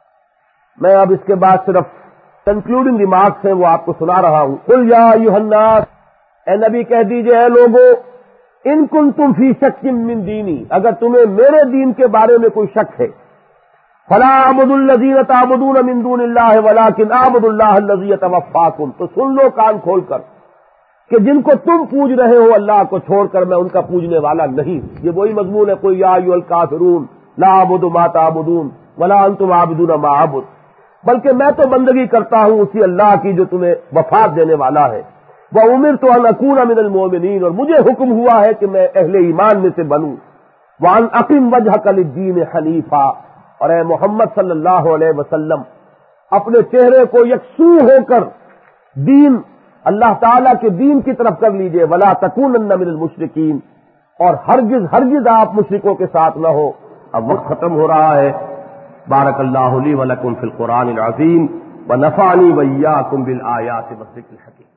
میں اب اس کے بعد صرف کنکلوڈنگ ریمارکس ہیں وہ آپ کو سنا رہا ہوں۔ قل یا ایھا الناس، اے نبی کہہ دیجئے اے لوگو، ان کنتم فی شک من دینی، اگر تمہیں میرے دین کے بارے میں کوئی شک ہے، فلا اعبد الذین تعبدون من دون اللہ ولکن اعبد اللہ الذی یتوفاکم، تو سن لو کان کھول کر، کہ جن کو تم پوج رہے ہو اللہ کو چھوڑ کر میں ان کا پوجنے والا نہیں. یہ وہی مضمون ہے کوئی یا ایھا الکافرون لا اعبد ما تعبدون ولا انتم عابدون ما اعبد، بلکہ میں تو بندگی کرتا ہوں اسی اللہ کی جو تمہیں وفات دینے والا ہے. وَأُمِرْتُ أَنْ أَكُونَ مِنَ الْمُؤْمِنِينَ، اور مجھے حکم ہوا ہے کہ میں اہل ایمان میں سے بنوں. وَأَنْ أَقِمْ وَجْهَكَ لِلدِّينِ حَنِيفًا، اور اے محمد صلی اللہ علیہ وسلم اپنے چہرے کو یکسو ہو کر دین اللہ تعالیٰ کے دین کی طرف کر لیجئے. وَلَا تَكُونَنَّ مِنَ الْمُشْرِكِينَ، اور ہرگز ہرگز آپ مشرکوں کے ساتھ نہ ہو. اب وقت ختم ہو رہا ہے. بارک اللہ لی ولکم فی القرآن العظیم ونفعنی وإیاکم بالآیات والذکر الحکیم.